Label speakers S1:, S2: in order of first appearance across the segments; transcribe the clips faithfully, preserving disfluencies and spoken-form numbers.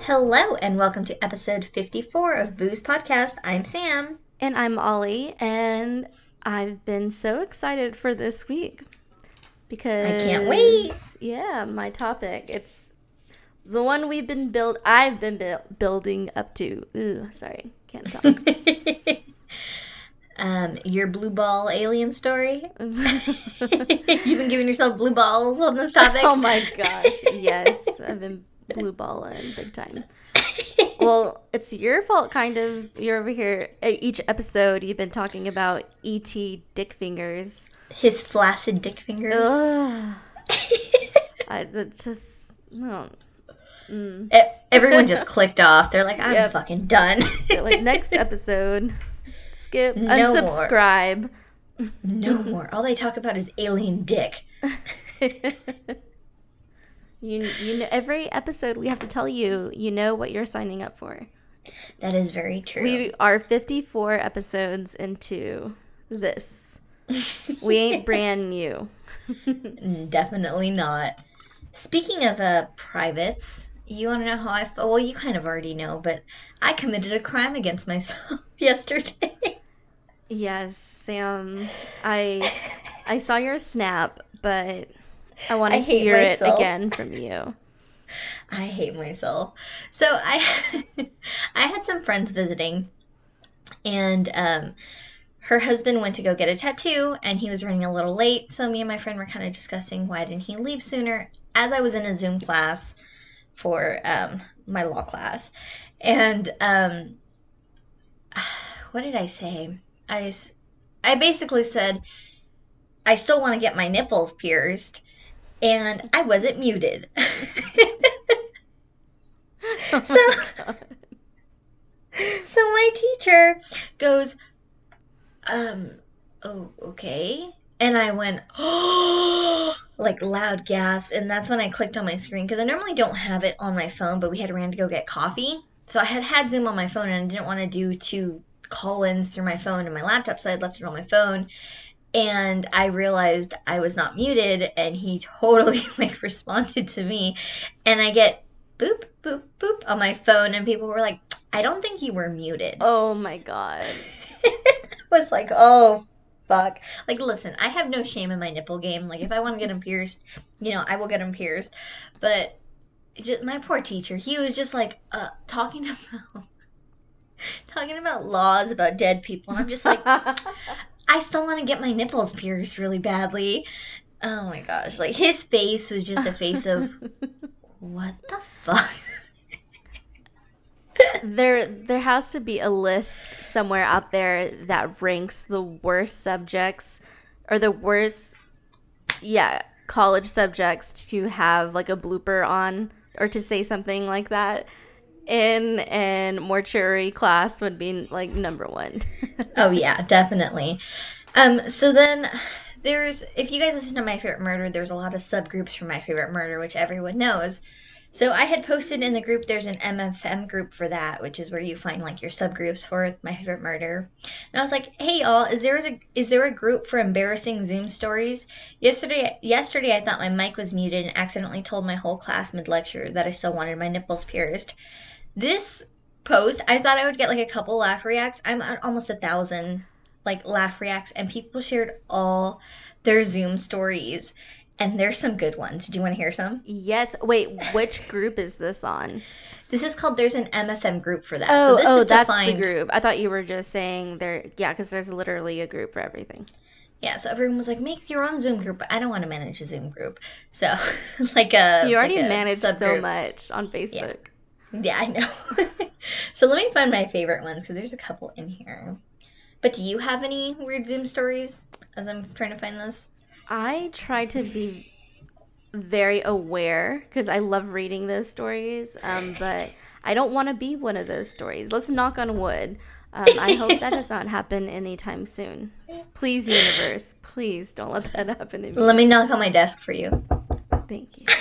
S1: Hello, and welcome to episode fifty-four of Booze Podcast. I'm Sam.
S2: And I'm Ollie, and I've been so excited for this week because
S1: I can't wait.
S2: Yeah, my topic. It's the one we've been build. I've been bu- building up to. Ugh, sorry, can't talk.
S1: um, your blue ball alien story. You've been giving yourself blue balls on this topic.
S2: Oh my gosh, yes, I've been blue balling big time. Well, it's your fault, kind of. You're over here. Each episode, you've been talking about E T dick fingers.
S1: His flaccid dick fingers.
S2: Ugh. I just no. Mm.
S1: Everyone just clicked off. They're like, I'm
S2: Yep.
S1: fucking done.
S2: They're like, next episode, skip,
S1: No
S2: unsubscribe.
S1: More. No more. All they talk about is alien dick.
S2: You you know, every episode we have to tell you, you know what you're signing up for.
S1: That is very true.
S2: We are fifty-four episodes into this. We ain't brand new.
S1: Definitely not. Speaking of uh, privates, you want to know how I felt? Well, you kind of already know, but I committed a crime against myself yesterday.
S2: Yes, Sam. I I saw your snap, but I want to hear myself. it again from you.
S1: I hate myself. So I I had some friends visiting, and um, her husband went to go get a tattoo, and he was running a little late. So me and my friend were kind of discussing why didn't he leave sooner, as I was in a Zoom class for um, my law class. And um, what did I say? I, I basically said, I still want to get my nipples pierced. And I wasn't muted.
S2: Oh
S1: so, so my teacher goes, um, oh, okay. And I went, oh, like loud gasp. And that's when I clicked on my screen, because I normally don't have it on my phone, but we had ran to go get coffee. So I had had Zoom on my phone, and I didn't want to do two call-ins through my phone and my laptop, so I left it on my phone. And I realized I was not muted, and he totally like responded to me. And I get boop, boop, boop on my phone, and people were like, I don't think you were muted.
S2: Oh my God.
S1: I was like, oh, fuck. Like, listen, I have no shame in my nipple game. Like, if I want to get them pierced, you know, I will get them pierced. But just, my poor teacher, he was just like uh, talking about, talking about laws about dead people. And I'm just like... I still want to get my nipples pierced really badly. Oh my gosh. Like, his face was just a face of, what the fuck?
S2: There there has to be a list somewhere out there that ranks the worst subjects, or the worst, yeah, college subjects to have like a blooper on, or to say something like that. In and mortuary class would be like number one.
S1: Oh yeah, definitely. Um, so then there's, if you guys listen to My Favorite Murder, there's a lot of subgroups for My Favorite Murder, which everyone knows. So I had posted in the group, there's an M F M group for that, which is where you find like your subgroups for My Favorite Murder. And I was like, hey y'all, is there a, is there a group for embarrassing Zoom stories? Yesterday, yesterday I thought my mic was muted and accidentally told my whole class mid-lecture that I still wanted my nipples pierced. This post, I thought I would get like a couple laugh reacts. I'm at almost a thousand like laugh reacts, and people shared all their Zoom stories, and there's some good ones. Do you want to hear some?
S2: Yes. Wait, which group is this on?
S1: This is called, there's an M F M group for that.
S2: Oh,
S1: so this
S2: oh,
S1: is
S2: that's
S1: find,
S2: the group. I thought you were just saying there. Yeah, because there's literally a group for everything.
S1: Yeah, so everyone was like, make your own Zoom group, but I don't want to manage a Zoom group. So, like a
S2: You already
S1: like a
S2: manage so
S1: subgroup.
S2: much on Facebook.
S1: Yeah. Yeah, I know. So let me find my favorite ones, because there's a couple in here. But do you have any weird Zoom stories as I'm trying to find this?
S2: I try to be very aware because I love reading those stories, um, but I don't want to be one of those stories. Let's knock on wood. Um, I hope that does not happen anytime soon. Please, universe, please don't let that happen to me.
S1: Let me knock on my desk for you.
S2: Thank you.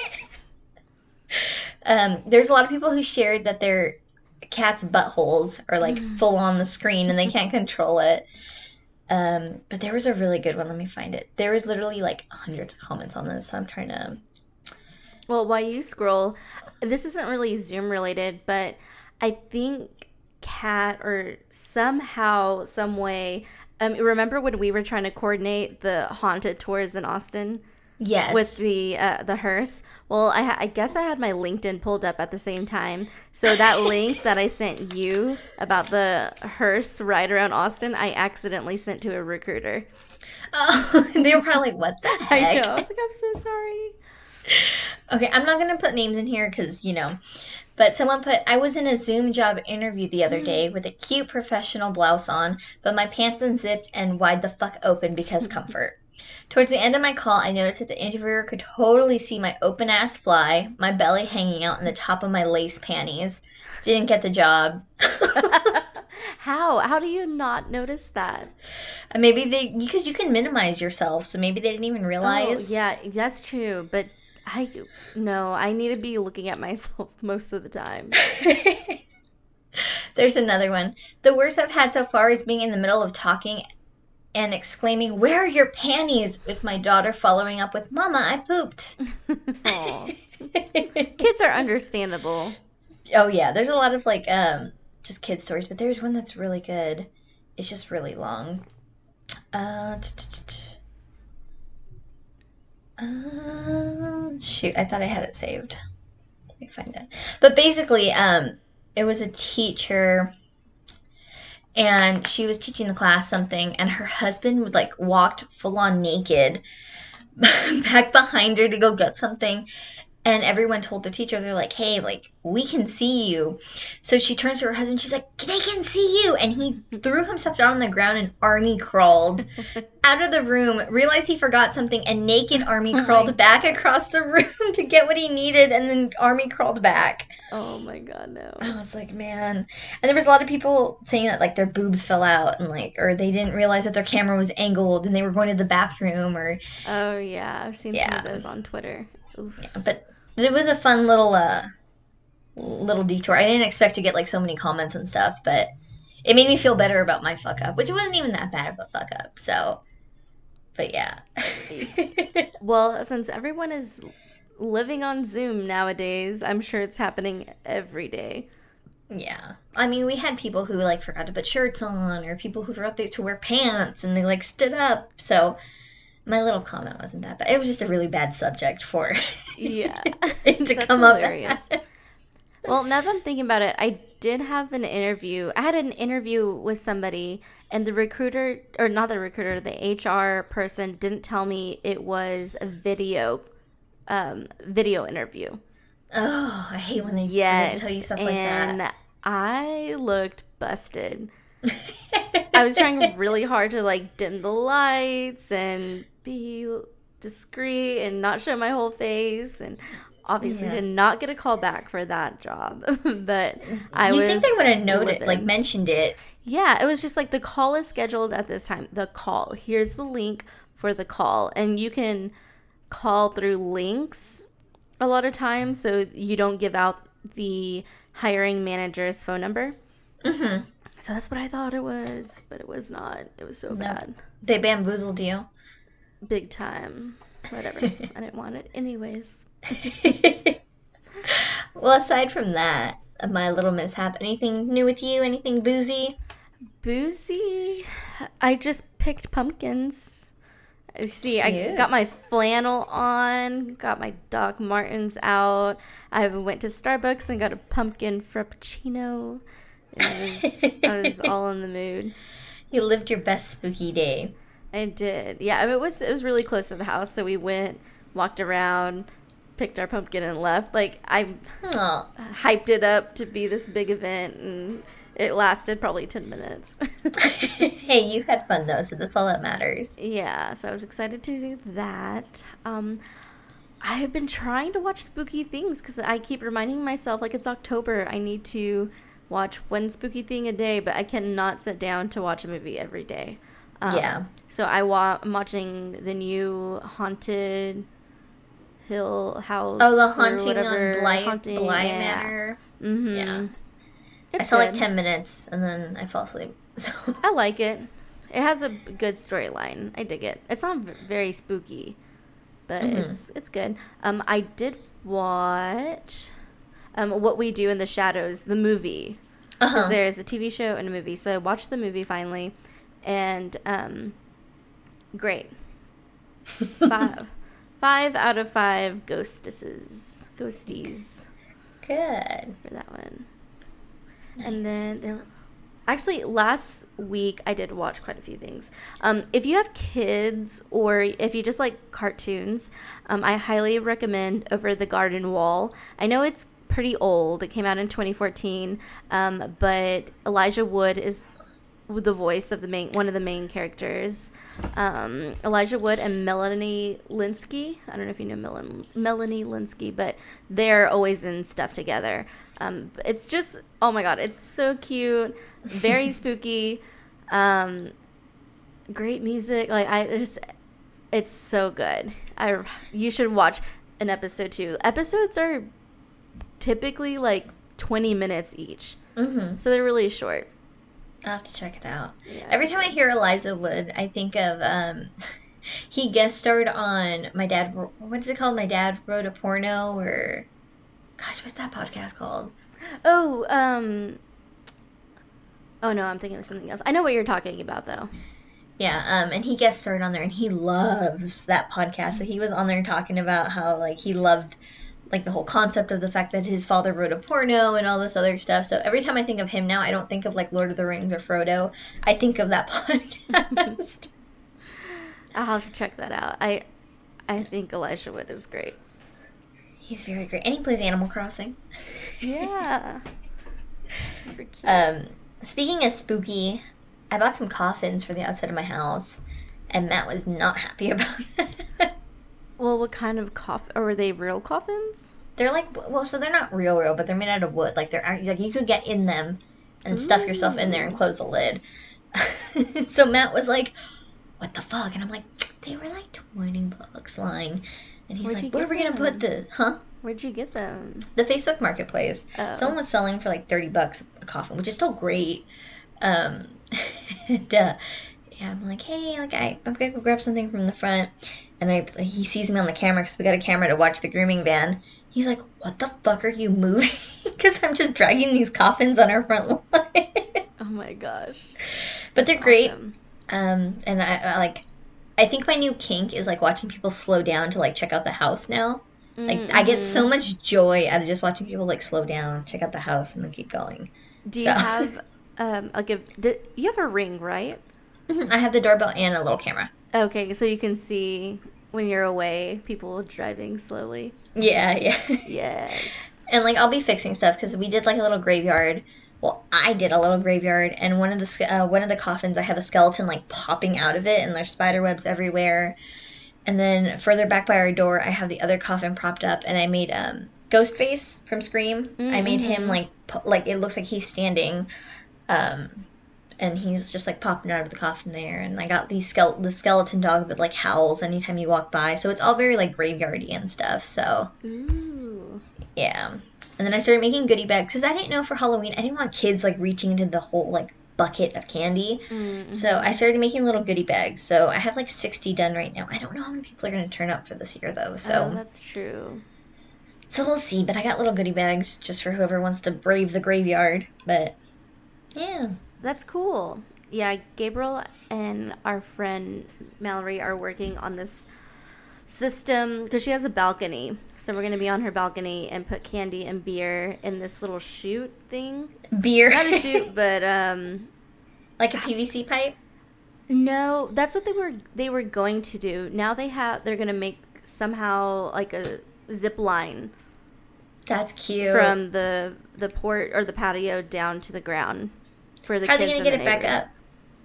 S1: Um, there's a lot of people who shared that their cats' buttholes are like full on the screen and they can't control it. Um, but there was a really good one. Let me find it. There was literally like hundreds of comments on this, so I'm trying to...
S2: Well, while you scroll, this isn't really Zoom related, but I think Kat or somehow, some way, um, remember when we were trying to coordinate the haunted tours in Austin?
S1: Yes.
S2: With the uh, the hearse. Well, I, ha- I guess I had my LinkedIn pulled up at the same time. So that link that I sent you about the hearse ride around Austin, I accidentally sent to a recruiter.
S1: Oh, they were probably like, what the heck?
S2: I know. I was like, I'm so sorry.
S1: Okay, I'm not going to put names in here because, you know. But someone put, I was in a Zoom job interview the other day with a cute professional blouse on, but my pants unzipped and wide the fuck open because comfort. Towards the end of my call, I noticed that the interviewer could totally see my open-ass fly, my belly hanging out, and the top of my lace panties. Didn't get the job.
S2: How? How do you not notice that?
S1: Maybe they, because you can minimize yourself, so maybe they didn't even realize.
S2: Oh, yeah, that's true. But I, no, I need to be looking at myself most of the time.
S1: There's another one. The worst I've had so far is being in the middle of talking and exclaiming, "Where are your panties?" with my daughter following up with, "Mama, I pooped."
S2: Kids are understandable.
S1: Oh, yeah. There's a lot of, like, um, just kid stories, but there's one that's really good. It's just really long. Uh, uh, shoot, I thought I had it saved. Let me find it. But basically, um, it was a teacher... And she was teaching the class something, and her husband would, like, walked full-on naked back behind her to go get something. And everyone told the teacher, they're like, hey, like, we can see you. So she turns to her husband, she's like, they can see you. And he threw himself down on the ground and army crawled out of the room, realized he forgot something, and naked army crawled oh back across the room to get what he needed, and then army crawled back.
S2: Oh my God, no.
S1: I was like, man. And there was a lot of people saying that, like, their boobs fell out, and, like, or they didn't realize that their camera was angled and they were going to the bathroom, or...
S2: Oh, yeah. I've seen
S1: yeah.
S2: some of those on Twitter. Oof.
S1: Yeah, but... But it was a fun little uh, little detour. I didn't expect to get like so many comments and stuff, but it made me feel better about my fuck up, which wasn't even that bad of a fuck up. So, but yeah.
S2: Well, since everyone is living on Zoom nowadays, I'm sure it's happening every day.
S1: Yeah. I mean, we had people who like forgot to put shirts on, or people who forgot to wear pants and they like stood up. So my little comment wasn't that bad. It was just a really bad subject for
S2: yeah
S1: it to
S2: That's
S1: come
S2: hilarious.
S1: up.
S2: Well, now that I'm thinking about it, I did have an interview. I had an interview with somebody, and the recruiter, or not the recruiter, the H R person didn't tell me it was a video, um, video interview.
S1: Oh, I hate when they
S2: yes,
S1: tell you stuff
S2: and
S1: like that.
S2: I looked busted. I was trying really hard to like dim the lights and be discreet and not show my whole face, and obviously yeah. did not get a call back for that job. But I
S1: you
S2: was
S1: think they would have noted, like mentioned it?
S2: Yeah, it was just like the call is scheduled at this time. The call. Here's the link for the call, and you can call through links a lot of times, so you don't give out the hiring manager's phone number. Mm-hmm. So that's what I thought it was, but it was not. It was so no. bad.
S1: They bamboozled you.
S2: Big time. Whatever. I didn't want it anyways.
S1: Well, aside from that, my little mishap, anything new with you? Anything boozy?
S2: Boozy? I just picked pumpkins. See,
S1: Cute.
S2: I got my flannel on, got my Doc Martens out. I went to Starbucks and got a pumpkin frappuccino. It was, I was all in the mood.
S1: You lived your best spooky day.
S2: I did. Yeah, I mean, it was it was really close to the house, so we went, walked around, picked our pumpkin, and left. Like, I Aww. hyped it up to be this big event, and it lasted probably ten minutes.
S1: Hey, you had fun, though, so that's all that matters.
S2: Yeah, so I was excited to do that. Um, I have been trying to watch spooky things because I keep reminding myself, like, it's October, I need to watch one spooky thing a day, but I cannot sit down to watch a movie every day. Um, yeah. So I wa- I'm watching the new Haunted Hill House.
S1: Oh, the Haunting
S2: whatever.
S1: on Bly,
S2: Haunting,
S1: Bly
S2: yeah.
S1: Manor.
S2: Mm-hmm.
S1: Yeah.
S2: It's
S1: I saw
S2: good.
S1: like ten minutes and then I fell asleep. So.
S2: I like it. It has a good storyline. I dig it. It's not very spooky, but mm-hmm. it's it's good. Um, I did watch. um, What We Do in the Shadows, the movie. Because
S1: Uh-huh.
S2: there's a T V show and a movie. So I watched the movie finally. And um, great. Five. Five out of five ghostesses. Ghosties.
S1: Good.
S2: For that one.
S1: Nice.
S2: And then there actually last week I did watch quite a few things. Um, if you have kids or if you just like cartoons, um, I highly recommend Over the Garden Wall. I know it's pretty old. It came out in twenty fourteen, um, but Elijah Wood is the voice of the main one of the main characters. Um, Elijah Wood and Melanie Linsky. I don't know if you know Mel- Melanie Linsky, but they're always in stuff together. Um, it's just, oh my god, it's so cute, very spooky, um, great music. Like I just, it's so good. I you should watch an episode too. Episodes are typically like twenty minutes each,
S1: Mm-hmm.
S2: so they're really short.
S1: I'll have to check it out.
S2: Yeah,
S1: Every time I hear Elijah Wood, I think of um, he guest starred on My Dad. What is it called? My Dad Wrote a Porno, or gosh, what's that podcast called?
S2: Oh, um, oh no, I'm thinking of something else. I know what you're talking about though.
S1: Yeah, um, and he guest starred on there, and he loves that podcast. So he was on there talking about how like he loved like the whole concept of the fact that his father wrote a porno and all this other stuff. So every time I think of him now, I don't think of like Lord of the Rings or Frodo. I think of that podcast.
S2: I'll have to check that out. I, I think Elijah Wood is great.
S1: He's very great, and he plays Animal Crossing.
S2: Yeah, super cute.
S1: Um, speaking of spooky, I bought some coffins for the outside of my house, and Matt was not happy about that.
S2: Well, what kind of coffin? Or were they real coffins?
S1: They're like, well, so they're not real, real, but they're made out of wood. Like they're act- like you could get in them and stuff yourself in there and close the lid. So Matt was like, "What the fuck?" And I'm like, "They were like twenty bucks lying." And he's
S2: Where'd you
S1: like, "Where are
S2: get
S1: we gonna
S2: them?
S1: put the huh?"
S2: Where'd you get them?
S1: The Facebook Marketplace.
S2: Oh.
S1: Someone was selling for like thirty bucks a coffin, which is still great. Um, and, uh, yeah, I'm like, hey, like I, I'm gonna go grab something from the front, and I, he sees me on the camera because we got a camera to watch the grooming van. He's like, what the fuck are you moving? Because I'm just dragging these coffins on our front lawn.
S2: Oh my gosh.
S1: But they're great.
S2: Awesome.
S1: Um, and I, I like, I think my new kink is like watching people slow down to like check out the house now. Like
S2: Mm-hmm.
S1: I get so much joy out of just watching people like slow down, check out the house, and then keep going.
S2: Do you
S1: So-
S2: have um like a? Did, you have a Ring, right?
S1: I have the doorbell and a little camera.
S2: Okay, so you can see when you're away people driving slowly.
S1: Yeah, yeah.
S2: Yes.
S1: And like I'll be fixing stuff because we did like a little graveyard. Well, I did a little graveyard, and one of the ske- uh, one of the coffins, I have a skeleton like popping out of it, and there's spider webs everywhere. And then further back by our door, I have the other coffin propped up, and I made um Ghostface from Scream. I made him like pu- like it looks like he's standing, um, and he's just like popping out of the coffin there. And I got the skele- the skeleton dog that like howls anytime you walk by, so it's all very like graveyardy and stuff. So
S2: Ooh.
S1: yeah. And then I started making goodie bags because I didn't know for Halloween I didn't want kids like reaching into the whole like bucket of candy.
S2: Mm-hmm.
S1: So I started making little goodie bags. So I have like sixty done right now. I don't know how many people are going to turn up for this year though. So
S2: Oh, that's true.
S1: so we'll see. But I got little goodie bags just for whoever wants to brave the graveyard. But yeah.
S2: That's cool. Yeah, Gabriel and our friend Mallory are working on this system because she has a balcony. So we're going to be on her balcony and put candy and beer in this little chute thing.
S1: Beer.
S2: Not a chute, but um
S1: Like a P V C pipe?
S2: no, that's what they were they were going to do. Now they have they're going to make somehow like a zip line
S1: That's cute.
S2: from the the port or the patio down to the ground for the
S1: How are
S2: kids
S1: they going to
S2: and
S1: get
S2: the
S1: it back
S2: neighbors.
S1: up?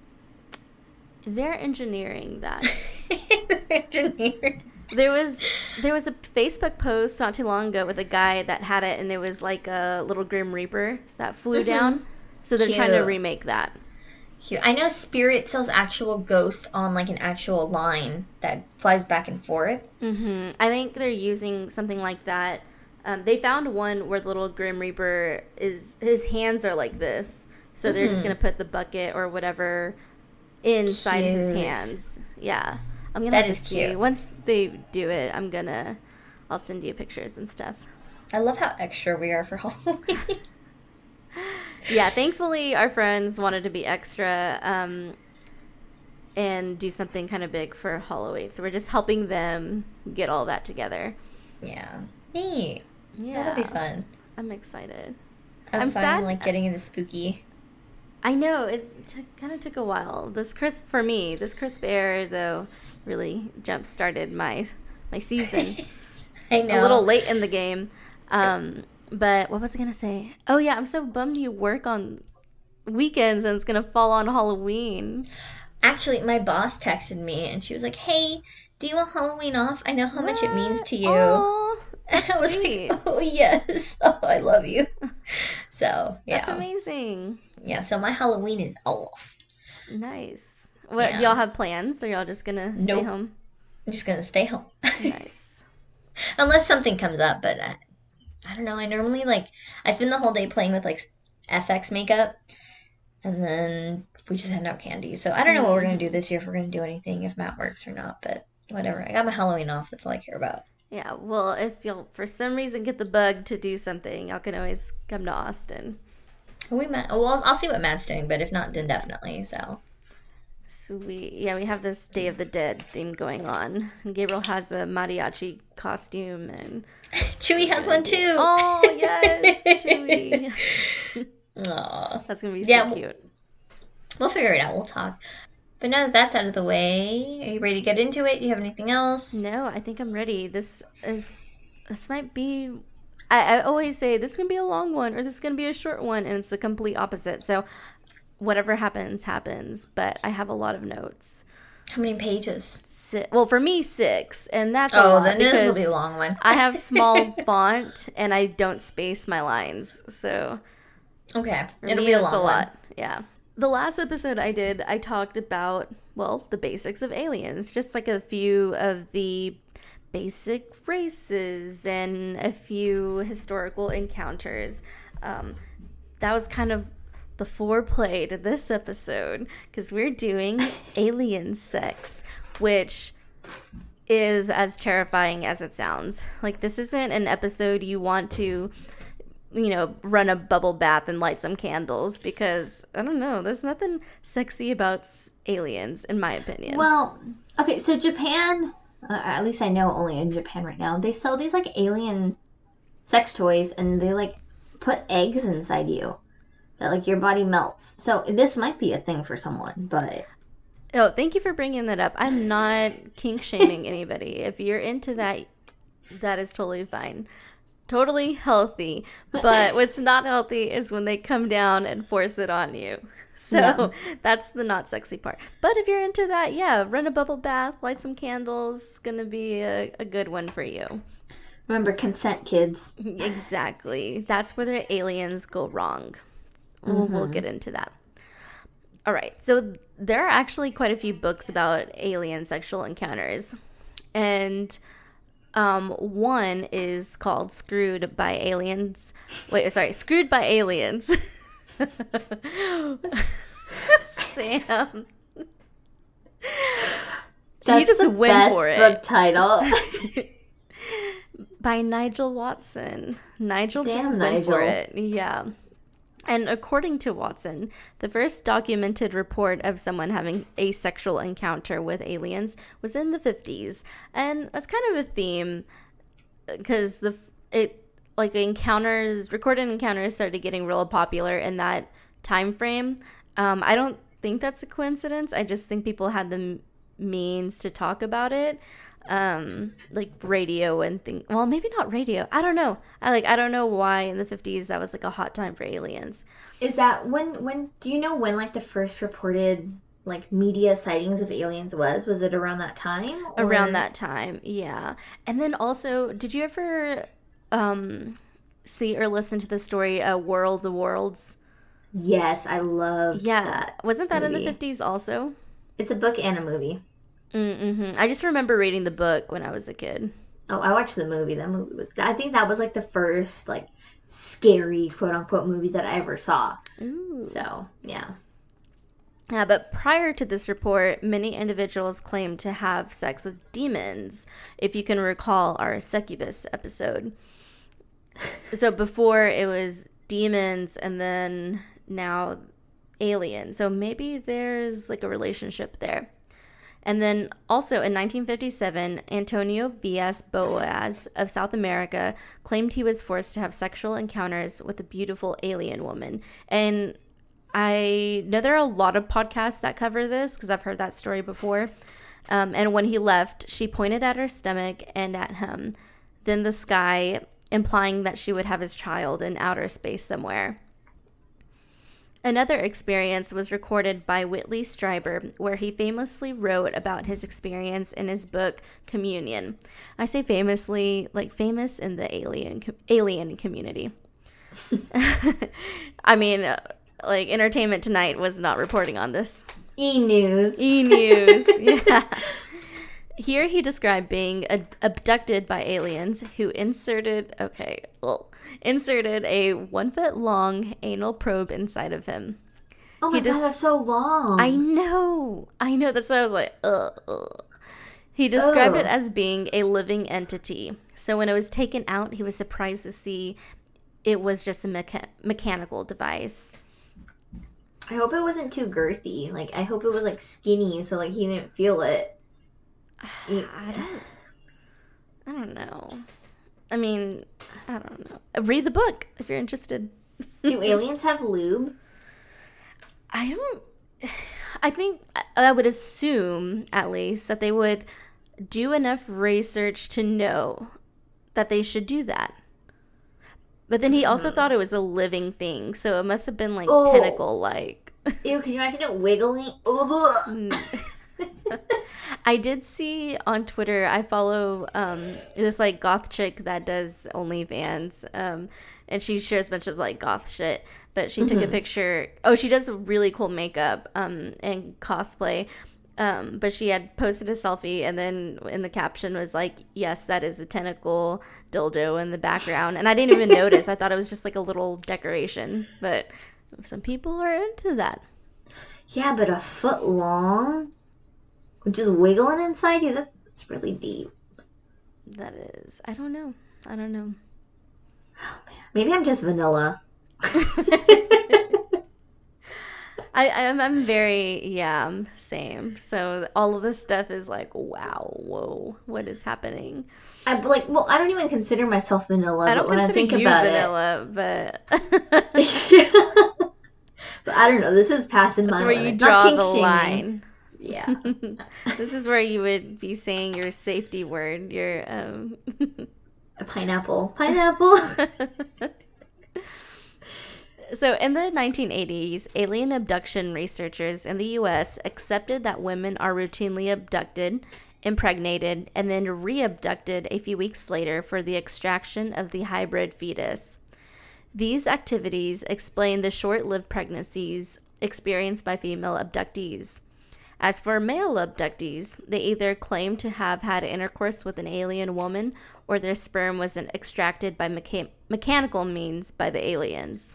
S2: They're engineering that.
S1: Engineered.
S2: There was there was a Facebook post not too long ago with a guy that had it, and it was like a little Grim Reaper that flew down. So they're trying to
S1: Cute.
S2: remake that.
S1: Cute. I know Spirit sells actual ghosts on like an actual line that flies back and forth.
S2: hmm I think they're using something like that. Um, they found one where the little Grim Reaper is his hands are like this, so they're just gonna put the bucket or whatever inside his
S1: Cute.
S2: hands. Yeah, I'm gonna
S1: That
S2: have to
S1: is
S2: see
S1: cute.
S2: once they do it. I'm gonna, I'll send you pictures and stuff.
S1: I love how extra we are for Halloween.
S2: Yeah, thankfully our friends wanted to be extra um, and do something kind of big for Halloween. So we're just helping them get all that together.
S1: Yeah. Neat.
S2: Yeah.
S1: That'll be fun.
S2: I'm excited.
S1: I'm,
S2: I'm
S1: fine,
S2: sad-
S1: like getting into spooky.
S2: I know, it t- kind of took a while. This crisp, for me, this crisp air, though, really jump-started my, my season.
S1: I know.
S2: A little late in the game. Um, but what was I going to say? Oh, yeah, I'm so bummed you work on weekends and it's going to fall on Halloween.
S1: Actually, my boss texted me and she was like, hey, do you want Halloween off? I know how much it means to you.
S2: Aw,
S1: and I was
S2: sweet.
S1: like, oh, yes. Oh, I love you. So, yeah.
S2: That's amazing.
S1: Yeah, so my Halloween is off.
S2: Nice. What,
S1: Yeah.
S2: do y'all have plans, or y'all just going to stay
S1: Nope.
S2: home?
S1: I'm just going to stay home.
S2: Nice.
S1: Unless something comes up, but I, I don't know. I normally, like, I spend the whole day playing with, like, F X makeup, and then we just hand out candy. So I don't know what we're going to do this year, if we're going to do anything, if Matt works or not, but whatever. I got my Halloween off. That's all I care about.
S2: Yeah, well, if you'll, for some reason, get the bug to do something, y'all can always come to Austin.
S1: We might, well, I'll, I'll see what Matt's doing, but if not, then definitely, so.
S2: Sweet. Yeah, we have this Day of the Dead theme going on. Gabriel has a mariachi costume, and
S1: Chewy has one, too.
S2: oh yes, Chewy.
S1: Aw.
S2: That's gonna be so
S1: Yeah, well-
S2: cute.
S1: We'll figure it out. We'll talk. But now that that's out of the way, are you ready to get into it? Do you have anything else?
S2: No, I think I'm ready. This is this might be. I, I always say this is gonna be a long one, or this is gonna be a short one, and it's the complete opposite. So, whatever happens, happens. But I have a lot of notes.
S1: How many pages?
S2: Si- well, for me, six, and that's a
S1: Oh,
S2: lot
S1: then this will
S2: because
S1: be a long one.
S2: I have small font, and I don't space my lines, so.
S1: Okay,
S2: For
S1: it'll
S2: me,
S1: be a
S2: that's
S1: long
S2: a
S1: one.
S2: lot. Yeah. The last episode I did, I talked about, well, the basics of aliens, just like a few of the basic races and a few historical encounters. Um, that was kind of the foreplay to this episode, because we're doing alien sex, which is as terrifying as it sounds. Like, this isn't an episode you want to, you know, run a bubble bath and light some candles, because I don't know, there's nothing sexy about s- aliens, in my opinion.
S1: Well, okay, so Japan, uh, at least I know only in Japan right now, they sell these like alien sex toys, and they like put eggs inside you that like your body melts. So this might be a thing for someone, but
S2: Oh, thank you for bringing that up. I'm not kink shaming anybody. If you're into that, that is totally fine. Totally healthy. But what's not healthy is when they come down and force it on you. So
S1: No.
S2: that's the not sexy part. But if you're into that, yeah, run a bubble bath, light some candles. It's going to be a, a good one for you.
S1: remember consent, kids.
S2: Exactly. That's where the aliens go wrong. We'll, we'll get into that. All right. So there are actually quite a few books about alien sexual encounters. And um, one is called Screwed by Aliens. Wait, sorry. Screwed by Aliens. Sam.
S1: That's
S2: you just
S1: the
S2: win
S1: best
S2: for it.
S1: book title.
S2: By Nigel Watson. Nigel just
S1: Damn,
S2: went for
S1: Nigel.
S2: it. Yeah. And according to Watson, the first documented report of someone having a sexual encounter with aliens was in the fifties. And that's kind of a theme because the it like encounters, recorded encounters started getting real popular in that time frame. Um, I don't think that's a coincidence. I just think people had the m- means to talk about it. Um, like radio and thing. Well, maybe not radio. I don't know. I like. I don't know why in the fifties that was like a hot time for aliens.
S1: Is that when, when, do you know when like the first reported like media sightings of aliens was? Was it around that time? or-
S2: Around that time, yeah. And then also, did you ever um see or listen to the story uh, World of Worlds?
S1: Yes, I love
S2: Yeah.
S1: that.
S2: Wasn't that in the
S1: movie.
S2: fifties also?
S1: It's a book and a movie.
S2: Mm-hmm. I just remember reading the book when I was a kid.
S1: Oh, I watched the movie. That movie was, I think that was like the first like scary quote unquote movie that I ever saw.
S2: Ooh.
S1: So, yeah.
S2: Yeah, but prior to this report, many individuals claimed to have sex with demons, if you can recall our succubus episode. So before it was demons and then now aliens. So maybe there's like a relationship there. And then also in nineteen fifty-seven, Antonio Villas Boas of South America claimed he was forced to have sexual encounters with a beautiful alien woman. And I know there are a lot of podcasts that cover this because I've heard that story before. Um, and when he left, she pointed at her stomach and at him, then the sky, implying that she would have his child in outer space somewhere. Another experience was recorded by Whitley Strieber, where he famously wrote about his experience in his book Communion. I say famously, like famous in the alien alien community. I mean, like Entertainment Tonight was not reporting on this.
S1: E-News.
S2: E-News, yeah. Here he described being ad- abducted by aliens who inserted, okay, well, inserted a one-foot-long anal probe inside of him.
S1: Oh my
S2: He
S1: god,
S2: des-
S1: that's so long.
S2: I know. I know. That's why I was like, ugh. ugh. He described
S1: Ugh.
S2: it as being a living entity. So when it was taken out, he was surprised to see it was just a mecha- mechanical device.
S1: I hope it wasn't too girthy. Like, I hope it was, like, skinny so, like, he didn't feel it.
S2: I don't, I don't know. I mean, I don't know. Read the book if you're interested.
S1: Do aliens have lube?
S2: I don't. I think I would assume, at least, that they would do enough research to know that they should do that. But then he also thought it was a living thing, so it must have been like
S1: Oh.
S2: tentacle-like.
S1: Ew, can you imagine it wiggling? Ugh.
S2: I did see on Twitter, I follow um, this like goth chick that does OnlyFans, um, and she shares a bunch of like goth shit. But she took a picture. Oh, she does really cool makeup um, and cosplay. Um, but she had posted a selfie, and then in the caption was like, "Yes, that is a tentacle dildo in the background." And I didn't even notice. I thought it was just like a little decoration. But some people are into that.
S1: Yeah, but a foot long? Just wiggling inside you? That's, that's really deep.
S2: That is, I don't know. I don't know.
S1: Oh, man. Maybe I'm just vanilla.
S2: I, I'm, I'm very, yeah, I'm same. So all of this stuff is like, wow, whoa, what is happening?
S1: I like. Well, I don't even consider myself vanilla.
S2: I don't
S1: but when I
S2: consider
S1: think
S2: you
S1: about
S2: vanilla, but
S1: it, but I don't know. This is passing
S2: that's
S1: my
S2: where
S1: line.
S2: you
S1: It's
S2: draw
S1: not kink
S2: the
S1: shaming.
S2: line.
S1: Yeah.
S2: This is where you would be saying your safety word, your um.
S1: A pineapple. Pineapple.
S2: So in the nineteen eighties, alien abduction researchers in the U S accepted that women are routinely abducted, impregnated, and then re-abducted a few weeks later for the extraction of the hybrid fetus. These activities explain the short-lived pregnancies experienced by female abductees. As for male abductees, they either claim to have had intercourse with an alien woman or their sperm was extracted by mecha- mechanical means by the aliens,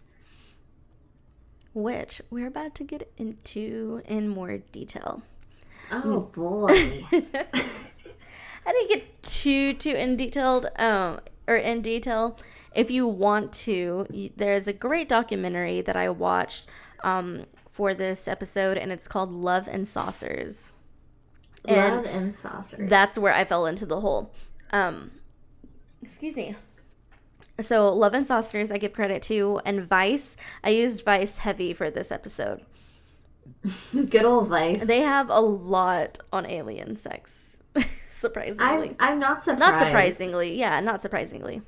S2: which we're about to get into in more detail.
S1: Oh boy.
S2: I didn't get too too in detailed um or in detail. If you want to, you, there's a great documentary that I watched um for this episode, and it's called Love and Saucers. And
S1: Love and saucers.
S2: that's where I fell into the hole. Um, excuse me. So Love and Saucers, I give credit to, and Vice. I used Vice heavy for this episode.
S1: Good old Vice.
S2: They have a lot on alien sex, surprisingly.
S1: I'm, I'm not surprised.
S2: Not surprisingly, yeah, not surprisingly.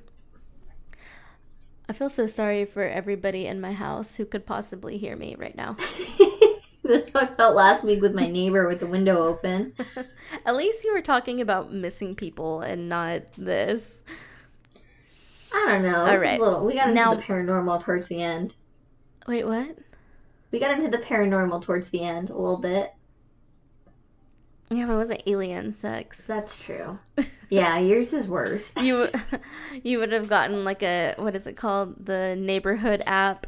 S2: I feel so sorry for everybody in my house who could possibly hear me right now.
S1: That's how I felt last week with my neighbor with the window open.
S2: At least you were talking about missing people and not this.
S1: I don't know.
S2: All
S1: It's
S2: right.
S1: a little, we got into
S2: Now-
S1: the paranormal towards the end.
S2: Wait, what?
S1: We got into the paranormal towards the end a little bit.
S2: Yeah, but it wasn't alien sex.
S1: That's true. Yeah, yours is worse.
S2: You you would have gotten like a, what is it called? The neighborhood app.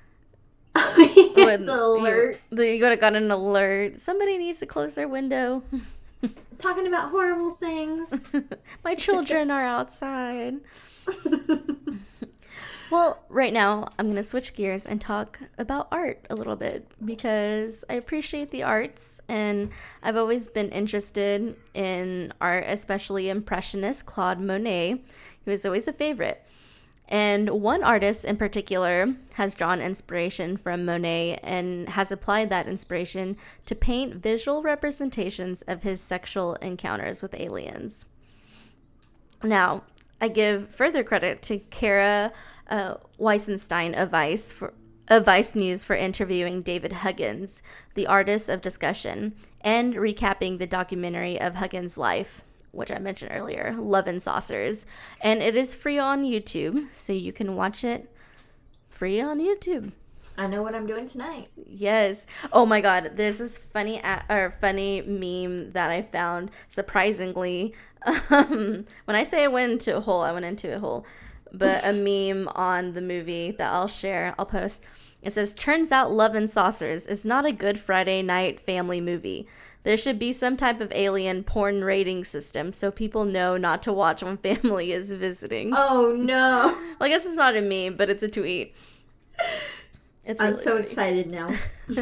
S2: When
S1: the alert.
S2: You, you would have gotten an alert. Somebody needs to close their window.
S1: Talking about horrible things.
S2: My children are outside. Well, right now, I'm going to switch gears and talk about art a little bit because I appreciate the arts and I've always been interested in art, especially Impressionist Claude Monet, who is always a favorite. And one artist in particular has drawn inspiration from Monet and has applied that inspiration to paint visual representations of his sexual encounters with aliens. Now, I give further credit to Kara uh, Weisenstein of Vice for of Vice News for interviewing David Huggins, the artist of discussion, and recapping the documentary of Huggins' life, which I mentioned earlier, Love and Saucers. And it is free on YouTube, so you can watch it free on YouTube.
S1: I know what I'm doing tonight.
S2: Yes. Oh my God. There's this funny a- or funny meme that I found, surprisingly. Um, when I say I went into a hole, I went into a hole. But a meme on the movie that I'll share, I'll post. It says, "Turns out Love and Saucers is not a good Friday night family movie. There should be some type of alien porn rating system so people know not to watch when family is visiting."
S1: Oh no.
S2: Well, I guess it's not a meme, but it's a tweet. It's
S1: I'm
S2: really
S1: so
S2: funny.
S1: excited now.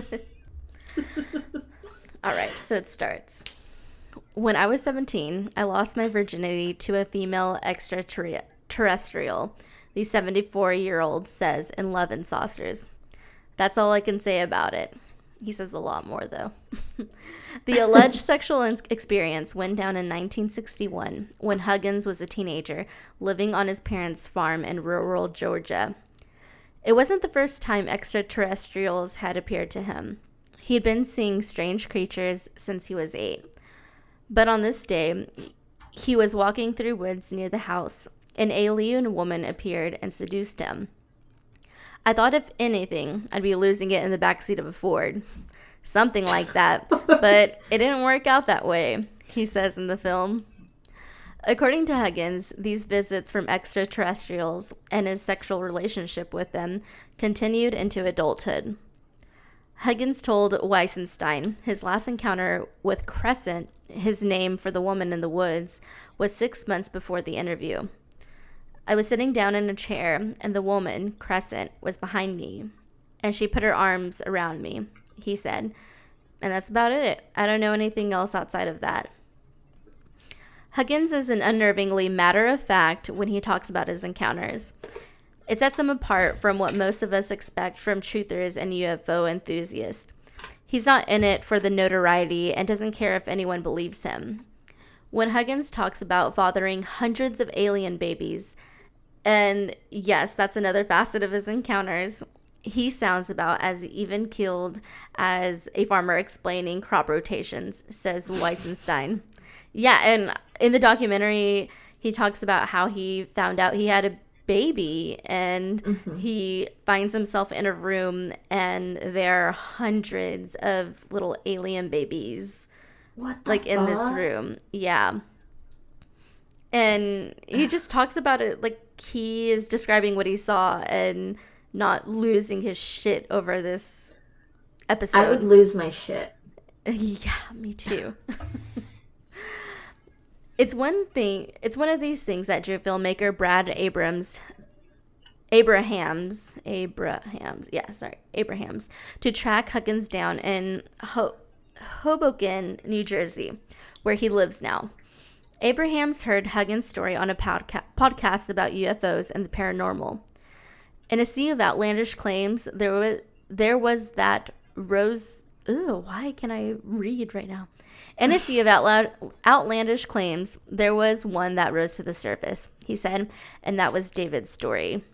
S2: All right, so it starts. When I was seventeen, I lost my virginity to a female extraterrestrial, the seventy-four-year-old says in Love and Saucers. That's all I can say about it. He says a lot more, though. The alleged sexual experience went down in nineteen sixty-one when Huggins was a teenager living on his parents' farm in rural Georgia. It wasn't the first time extraterrestrials had appeared to him. He'd been seeing strange creatures since he was eight. But on this day, he was walking through woods near the house. An alien woman appeared and seduced him. I thought if anything, I'd be losing it in the backseat of a Ford. Something like that. But it didn't work out that way, he says in the film. According to Huggins, these visits from extraterrestrials and his sexual relationship with them continued into adulthood. Huggins told Weisenstein his last encounter with Crescent, his name for the woman in the woods, was six months before the interview. I was sitting down in a chair, and the woman, Crescent, was behind me, and she put her arms around me, he said. And that's about it. I don't know anything else outside of that. Huggins is an unnervingly matter-of-fact when he talks about his encounters. It sets him apart from what most of us expect from truthers and U F O enthusiasts. He's not in it for the notoriety and doesn't care if anyone believes him. When Huggins talks about fathering hundreds of alien babies, and yes, that's another facet of his encounters, he sounds about as even-keeled as a farmer explaining crop rotations, says Weisenstein. Yeah, and in the documentary, he talks about how he found out he had a baby, and mm-hmm. he finds himself in a room, and there are hundreds of little alien babies,
S1: what the
S2: like
S1: fuck?
S2: in this room. Yeah, and he just talks about it like he is describing what he saw and not losing his shit over this episode.
S1: I would lose my shit.
S2: Yeah, me too. It's one thing. It's one of these things that drew filmmaker Brad Abrams, Abrahams, Abrahams, yeah, sorry, Abrahams, to track Huggins down in Ho- Hoboken, New Jersey, where he lives now. Abrahams heard Huggins' story on a podca- podcast about U F Os and the paranormal. In a sea of outlandish claims, there was there was that rose. Ooh, why can I read right now? In a sea of outloud, outlandish claims, there was one that rose to the surface, he said, and that was David's story.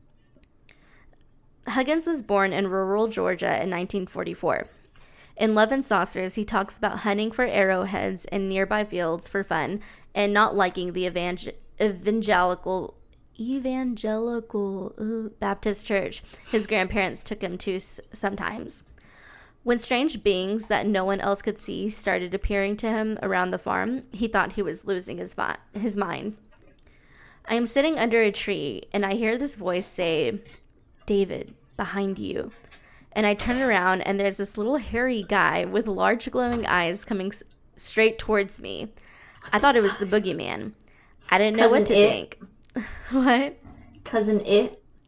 S2: Huggins was born in rural Georgia in nineteen forty-four. In Love and Saucers, he talks about hunting for arrowheads in nearby fields for fun and not liking the evangel- evangelical evangelical uh, Baptist church his grandparents took him to s- sometimes. When strange beings that no one else could see started appearing to him around the farm, he thought he was losing his, vi- his mind. I am sitting under a tree, and I hear this voice say, "David, behind you." And I turn around, and there's this little hairy guy with large glowing eyes coming s- straight towards me. I thought it was the boogeyman. I didn't know
S1: Cousin
S2: what to
S1: It.
S2: think. What?
S1: Cousin It?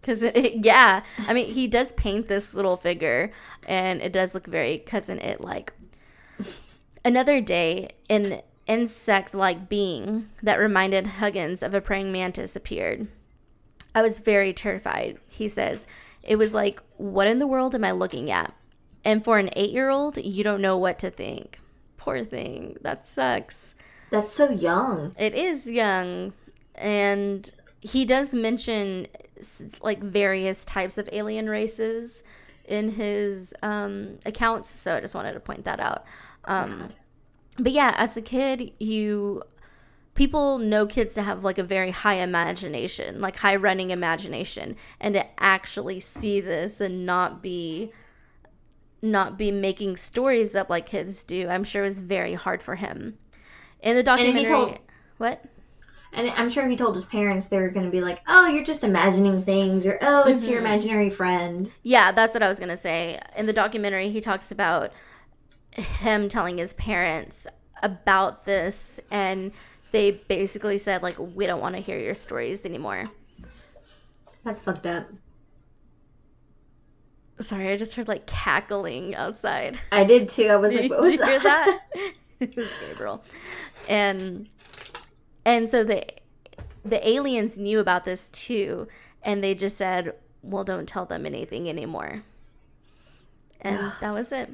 S2: Because, it, it, yeah, I mean, he does paint this little figure, and it does look very Cousin It-like. Another day, an insect-like being that reminded Huggins of a praying mantis appeared. I was very terrified, he says. It was like, what in the world am I looking at? And for an eight-year-old, you don't know what to think. Poor thing. That sucks.
S1: That's so young.
S2: It is young. And he does mention like various types of alien races in his um, accounts. So I just wanted to point that out. Um, but yeah, as a kid, you people know kids to have like a very high imagination, like high running imagination, and to actually see this and not be not be making stories up like kids do, I'm sure was very hard for him. In the documentary,
S1: and he told,
S2: what?
S1: And I'm sure he told his parents they were going to be like, "Oh, you're just imagining things," or "Oh, it's mm-hmm. your imaginary friend."
S2: Yeah, that's what I was going to say. In the documentary, he talks about him telling his parents about this, and they basically said, like, we don't want to hear your stories anymore.
S1: That's fucked up.
S2: Sorry, I just heard, like, cackling outside.
S1: I did, too. I was like, what was
S2: did you hear
S1: that?
S2: that? It was Gabriel. And, and so the, the aliens knew about this, too, and they just said, well, don't tell them anything anymore. And that was it.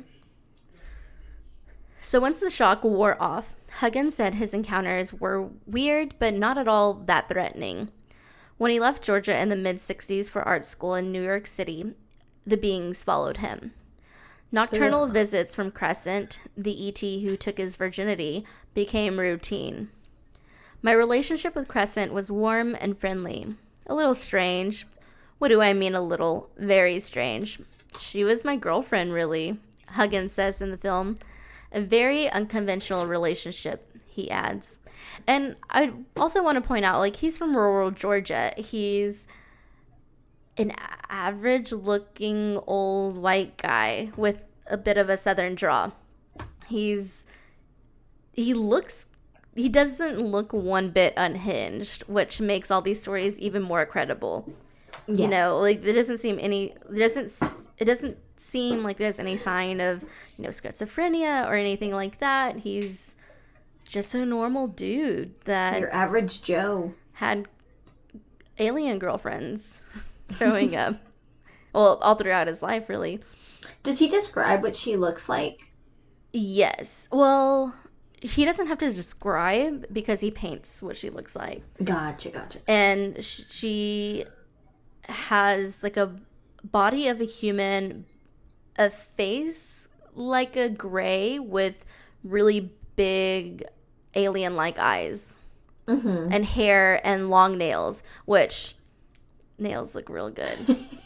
S2: So once the shock wore off, Huggins said his encounters were weird, but not at all that threatening. When he left Georgia in the mid-sixties for art school in New York City, the beings followed him. Nocturnal Ugh. visits from Crescent, the E T who took his virginity, became routine. My relationship with Crescent was warm and friendly. A little strange. What do I mean a little? Very strange. She was my girlfriend, really, Huggins says in the film. A very unconventional relationship, he adds. And I also want to point out, like, he's from rural Georgia. He's an average-looking old white guy with a bit of a southern draw. He's, he looks, he doesn't look one bit unhinged, which makes all these stories even more credible. Yeah. You know, like, there doesn't seem any, there doesn't, it doesn't seem like there's any sign of, you know, schizophrenia or anything like that. He's just a normal dude that
S1: your average Joe
S2: had alien girlfriends growing up. Well, all throughout his life, really.
S1: Does he describe what she looks like?
S2: Yes. Well, he doesn't have to describe because he paints what she looks like.
S1: Gotcha, gotcha.
S2: And she has like a body of a human, a face like a gray with really big alien-like eyes, mm-hmm. and hair and long nails, which nails look real good.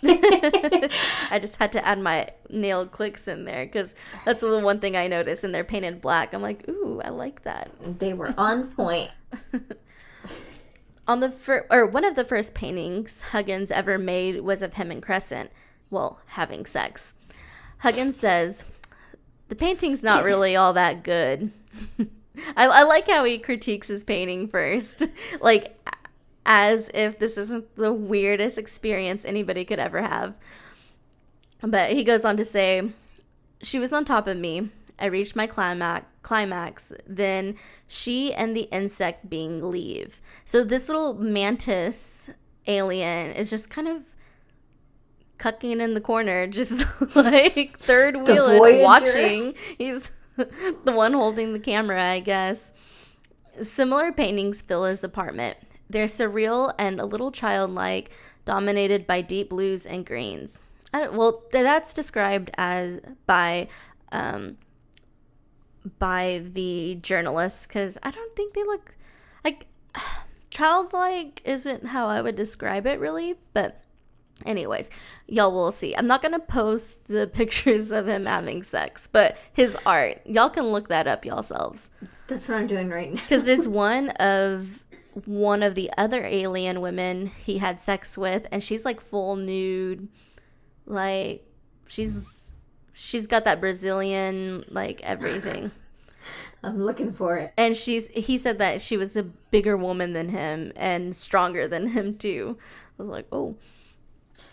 S2: I just had to add my nail clicks in there because that's the one thing I noticed, and they're painted black. I'm like, ooh, I like that.
S1: They were on point.
S2: On the fir- or one of the first paintings Huggins ever made was of him and Crescent, well, having sex. Huggins says, the painting's not really all that good. I, I like how he critiques his painting first, like as if this isn't the weirdest experience anybody could ever have. But he goes on to say, she was on top of me. I reached my climax, climax. Then she and the insect being leave. So this little mantis alien is just kind of cucking in the corner, just like third wheeling, watching. He's the one holding the camera, I guess. Similar paintings fill his apartment. They're surreal and a little childlike, dominated by deep blues and greens. I don't, well, that's described as by um, by the journalists, because I don't think they look like childlike. Isn't how I would describe it, really, but. Anyways, y'all will see. I'm not going to post the pictures of him having sex, but his art. Y'all can look that up yourselves.
S1: That's what I'm doing right now.
S2: Because there's one of one of the other alien women he had sex with, and she's like full nude. Like, she's she's got that Brazilian, like, everything.
S1: I'm looking for it.
S2: And she's he said that she was a bigger woman than him and stronger than him, too. I was like, oh.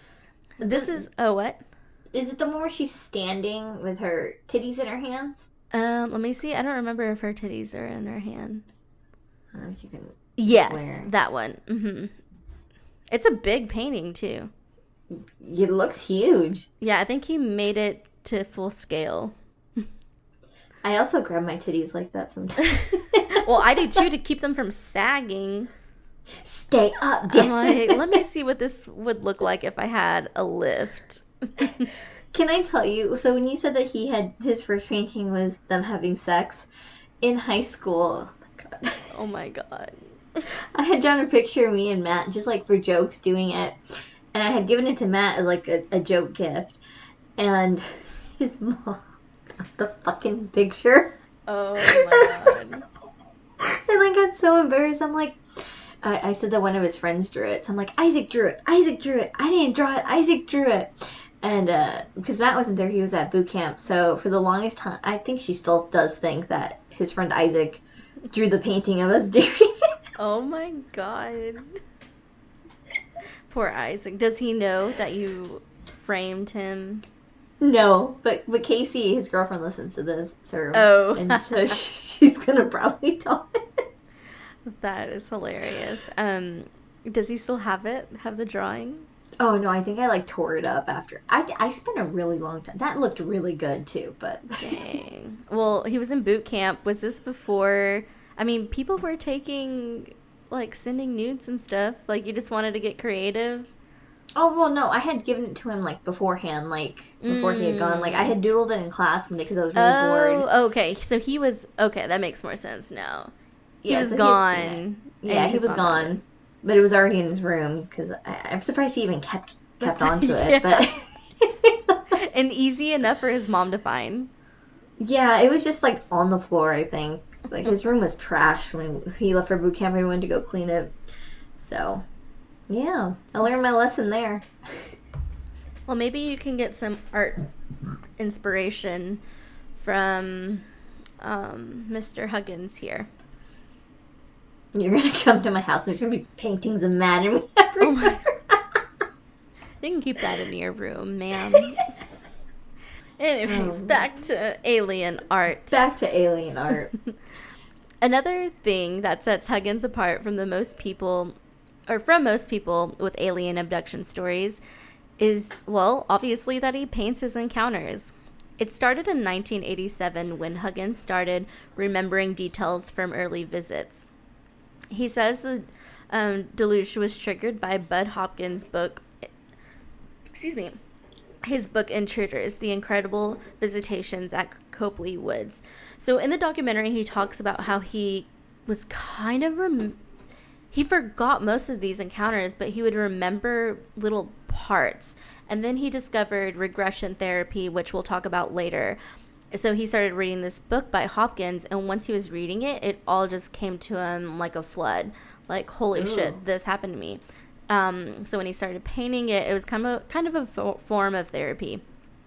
S2: This is, oh, what?
S1: Is it the one where she's standing with her titties in her hands?
S2: Um, let me see. I don't remember if her titties are in her hand.
S1: I don't know if you can.
S2: Yes,
S1: where.
S2: that one. Mm-hmm. It's a big painting, too.
S1: It looks huge.
S2: Yeah, I think he made it to full scale.
S1: I also grab my titties like that sometimes.
S2: Well, I do, too, to keep them from sagging.
S1: Stay up,
S2: I'm like, let me see what this would look like if I had a lift.
S1: Can I tell you? So when you said that he had his first painting was them having sex in high school.
S2: Oh my god.
S1: I had drawn a picture of me and Matt just like for jokes doing it, and I had given it to Matt as like a, a joke gift, and his mom got the fucking picture.
S2: Oh my god.
S1: And I got so embarrassed. I'm like, I, I said that one of his friends drew it. So I'm like, Isaac drew it. Isaac drew it. I didn't draw it. Isaac drew it. And uh, because Matt wasn't there, he was at boot camp. So for the longest time, I think she still does think that his friend Isaac drew the painting of us doing it.
S2: Oh my god. Poor Isaac. Does he know that you framed him?
S1: No, but but Casey, his girlfriend, listens to this. So,
S2: oh.
S1: And so she's going to probably tell him.
S2: That is hilarious. Um, does he still have it? Have the drawing?
S1: Oh, no, I think I, like, tore it up after. I, I spent a really long time. That looked really good, too, but...
S2: Dang. Well, he was in boot camp. Was this before... I mean, people were taking, like, sending nudes and stuff. Like, you just wanted to get creative?
S1: Oh, well, no, I had given it to him, like, beforehand, like, before mm. he had gone. Like, I had doodled it in class one day because I was really
S2: oh,
S1: bored.
S2: Oh, okay. So he was... Okay, that makes more sense now. He
S1: yeah,
S2: was
S1: so
S2: gone.
S1: He yeah, he was gone. But it was already in his room because I'm surprised he even kept kept onto it. But
S2: and easy enough for his mom to find.
S1: Yeah, it was just like on the floor. I think like his room was trashed when he left for boot camp. He went to go clean it. So, yeah, I learned my lesson there.
S2: Well, maybe you can get some art inspiration from um, Mister Huggins here.
S1: You're going to come to my house. There's going to be paintings of Matt and me everywhere.
S2: Oh you can keep that in your room, ma'am. Anyways, um, back to alien art.
S1: Back to alien art.
S2: Another thing that sets Huggins apart from the most people, or from most people with alien abduction stories is, well, obviously that he paints his encounters. It started in nineteen eighty-seven when Huggins started remembering details from early visits. He says the um, deluge was triggered by Bud Hopkins' book, excuse me, his book Intruders, The Incredible Visitations at Copley Woods. So in the documentary, he talks about how he was kind of, rem- he forgot most of these encounters, but he would remember little parts. And then he discovered regression therapy, which we'll talk about later. So he started reading this book by Hopkins, and once he was reading it, it all just came to him like a flood. Like, holy Ooh. shit, this happened to me. Um, so when he started painting it, it was kind of, kind of a fo- form of therapy.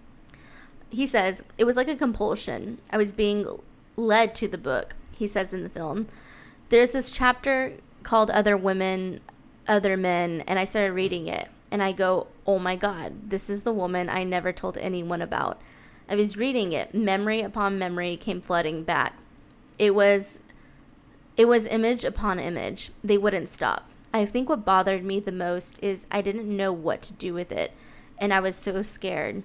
S2: He says, it was like a compulsion. I was being led to the book, he says in the film. There's this chapter called Other Women, Other Men, and I started reading it. And I go, oh my God, this is the woman I never told anyone about. I was reading it. Memory upon memory came flooding back. It was, it was image upon image. They wouldn't stop. I think what bothered me the most is I didn't know what to do with it, and I was so scared.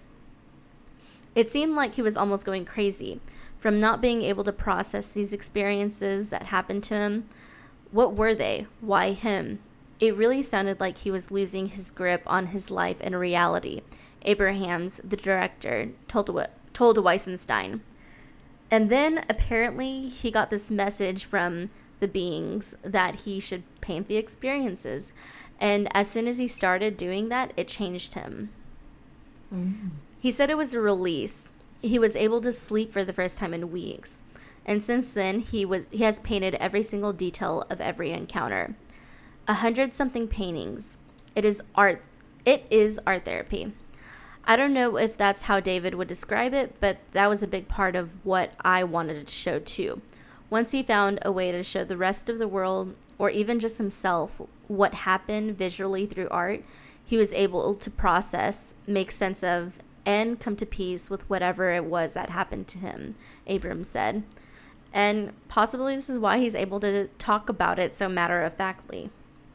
S2: It seemed like he was almost going crazy from not being able to process these experiences that happened to him. What were they? Why him? It really sounded like he was losing his grip on his life and reality. Abrahams, the director, told told Weisenstein. And then apparently he got this message from the beings that he should paint the experiences. And as soon as he started doing that, it changed him. Mm. He said it was a release. He was able to sleep for the first time in weeks. And since then, he was he has painted every single detail of every encounter. A hundred something paintings. It is art. It is art therapy. I don't know if that's how David would describe it, but that was a big part of what I wanted to show too. Once he found a way to show the rest of the world, or even just himself, what happened visually through art, he was able to process, make sense of, and come to peace with whatever it was that happened to him, Abrams said. And possibly this is why he's able to talk about it so matter-of-factly.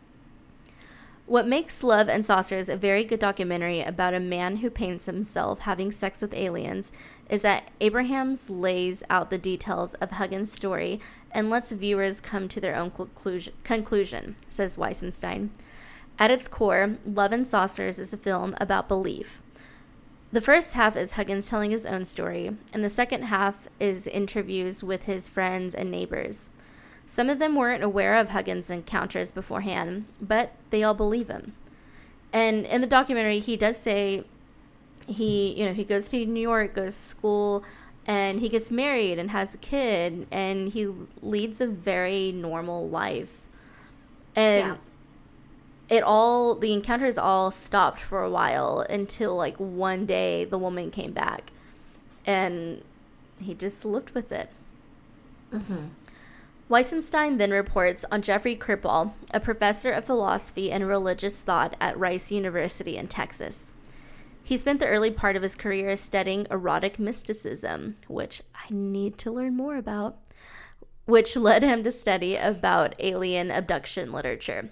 S2: What makes Love and Saucers a very good documentary about a man who paints himself having sex with aliens is that Abrahams lays out the details of Huggins' story and lets viewers come to their own conclusion, conclusion, says Weisenstein. At its core, Love and Saucers is a film about belief. The first half is Huggins telling his own story, and the second half is interviews with his friends and neighbors. Some of them weren't aware of Huggins' encounters beforehand, but they all believe him. And in the documentary, he does say he, you know, he goes to New York, goes to school, and he gets married and has a kid, and he leads a very normal life. And yeah. It all, the encounters all stopped for a while until, like, one day the woman came back. And he just lived with it. Mm-hmm. Weisenstein then reports on Jeffrey Kripal, a professor of philosophy and religious thought at Rice University in Texas. He spent the early part of his career studying erotic mysticism, which I need to learn more about, which led him to study about alien abduction literature.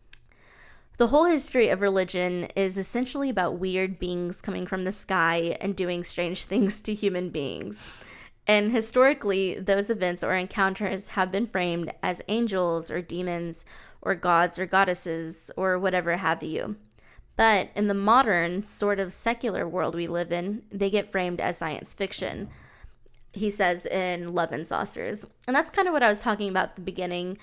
S2: The whole history of religion is essentially about weird beings coming from the sky and doing strange things to human beings. And historically, those events or encounters have been framed as angels or demons or gods or goddesses or whatever have you. But in the modern, sort of secular world we live in, they get framed as science fiction, he says in Love and Saucers. And that's kind of what I was talking about at the beginning,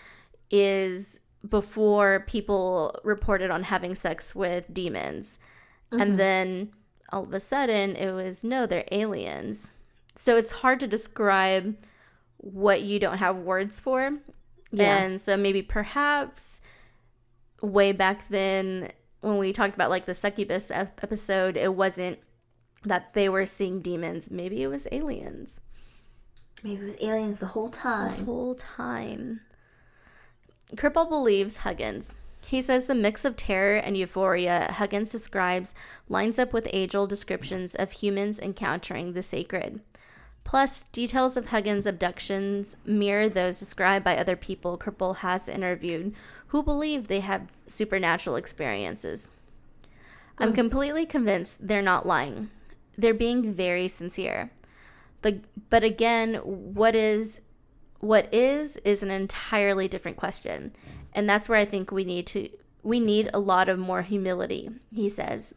S2: is before people reported on having sex with demons. Mm-hmm. And then all of a sudden it was, no, they're aliens. So it's hard to describe what you don't have words for. Yeah. And so maybe perhaps way back then when we talked about like the succubus episode, it wasn't that they were seeing demons. Maybe it was aliens.
S1: Maybe it was aliens the whole time.
S2: The whole time. Kripal believes Huggins. He says the mix of terror and euphoria Huggins describes lines up with age-old descriptions of humans encountering the sacred. Plus, details of Huggins' abductions mirror those described by other people Kripal has interviewed who believe they have supernatural experiences. Mm. I'm completely convinced they're not lying. They're being very sincere. But, but again, what is... What is, is an entirely different question. And that's where I think we need to, we need a lot of more humility, he says.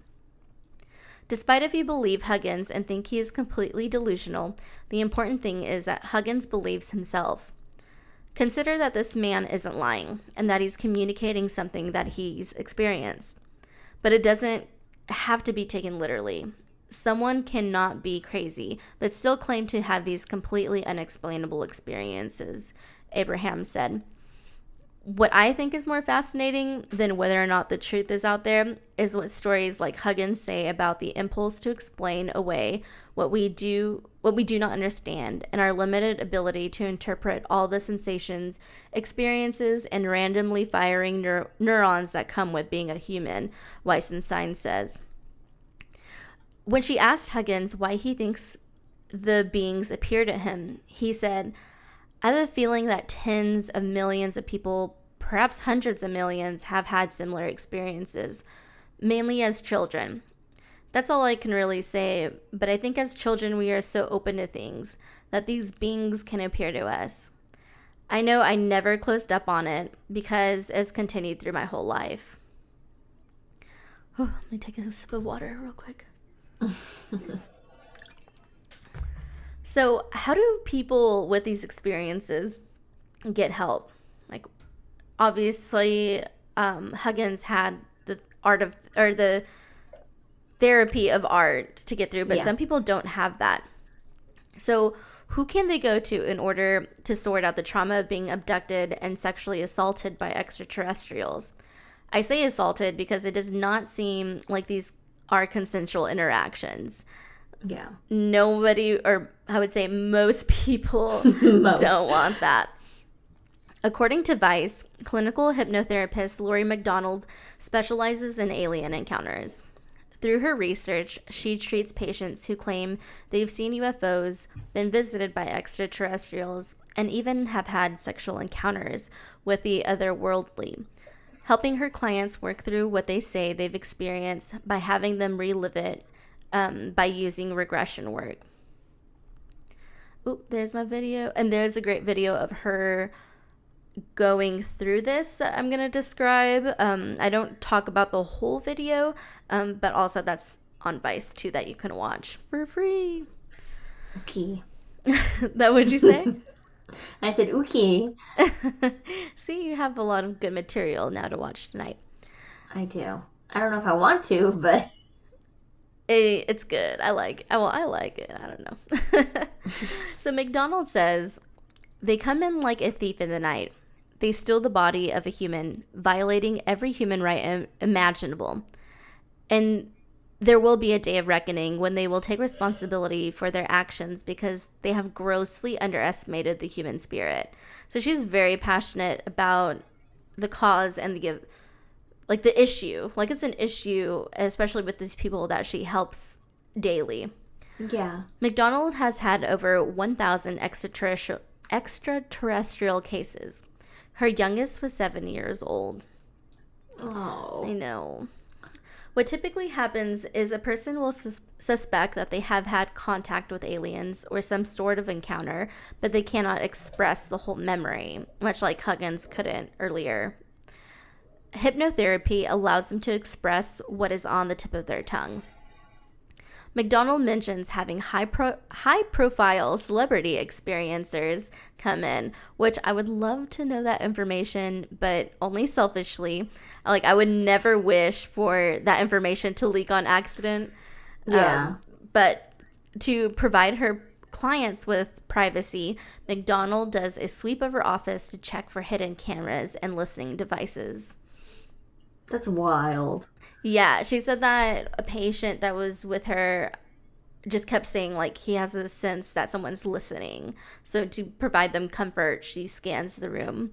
S2: Despite if you believe Huggins and think he is completely delusional, the important thing is that Huggins believes himself. Consider that this man isn't lying and that he's communicating something that he's experienced. But it doesn't have to be taken literally. Someone cannot be crazy, but still claim to have these completely unexplainable experiences, Abraham said. What I think is more fascinating than whether or not the truth is out there is what stories like Huggins say about the impulse to explain away what we do, what we do not understand, and our limited ability to interpret all the sensations, experiences, and randomly firing neur- neurons that come with being a human, Weisenstein says. When she asked Huggins why he thinks the beings appear to him, he said, I have a feeling that tens of millions of people, perhaps hundreds of millions, have had similar experiences, mainly as children. That's all I can really say, but I think as children we are so open to things that these beings can appear to us. I know I never closed up on it because it's continued through my whole life. Oh, let me take a sip of water real quick. So how do people with these experiences get help? Like, obviously, um, Huggins had the art of, or the therapy of art to get through, but yeah. Some people don't have that. So who can they go to in order to sort out the trauma of being abducted and sexually assaulted by extraterrestrials? I say assaulted because it does not seem like these are consensual interactions.
S1: Yeah.
S2: Nobody, or I would say most people most. don't want that. According to Vice, clinical hypnotherapist Lori McDonald specializes in alien encounters. Through her research, she treats patients who claim they've seen U F Os, been visited by extraterrestrials, and even have had sexual encounters with the otherworldly, helping her clients work through what they say they've experienced by having them relive it um, by using regression work. Oop, there's my video. And there's a great video of her going through this that I'm going to describe. Um, I don't talk about the whole video, um, but also that's on Vice too that you can watch for free.
S1: Okay.
S2: That would you say?
S1: I said okay.
S2: See, you have a lot of good material now to watch tonight.
S1: I do. I don't know if I want to, but
S2: it, it's good. I like. Well, I like it. I don't know. So McDonald says they come in like a thief in the night. They steal the body of a human, violating every human right im- imaginable. And there will be a day of reckoning when they will take responsibility for their actions because they have grossly underestimated the human spirit. So she's very passionate about the cause and the, like, the issue. Like, it's an issue, especially with these people that she helps daily.
S1: Yeah.
S2: McDonald has had over one thousand extraterrestrial, extraterrestrial cases. Her youngest was seven years old.
S1: Oh.
S2: I know. What typically happens is a person will sus- suspect that they have had contact with aliens or some sort of encounter, but they cannot express the whole memory, much like Huggins couldn't earlier. Hypnotherapy allows them to express what is on the tip of their tongue. McDonald mentions having high pro- high profile celebrity experiencers come in, which I would love to know that information, but only selfishly. Like, I would never wish for that information to leak on accident.
S1: Yeah.
S2: Um, but to provide her clients with privacy, McDonald does a sweep of her office to check for hidden cameras and listening devices.
S1: That's wild.
S2: Yeah, she said that a patient that was with her just kept saying, like, he has a sense that someone's listening. So to provide them comfort, she scans the room.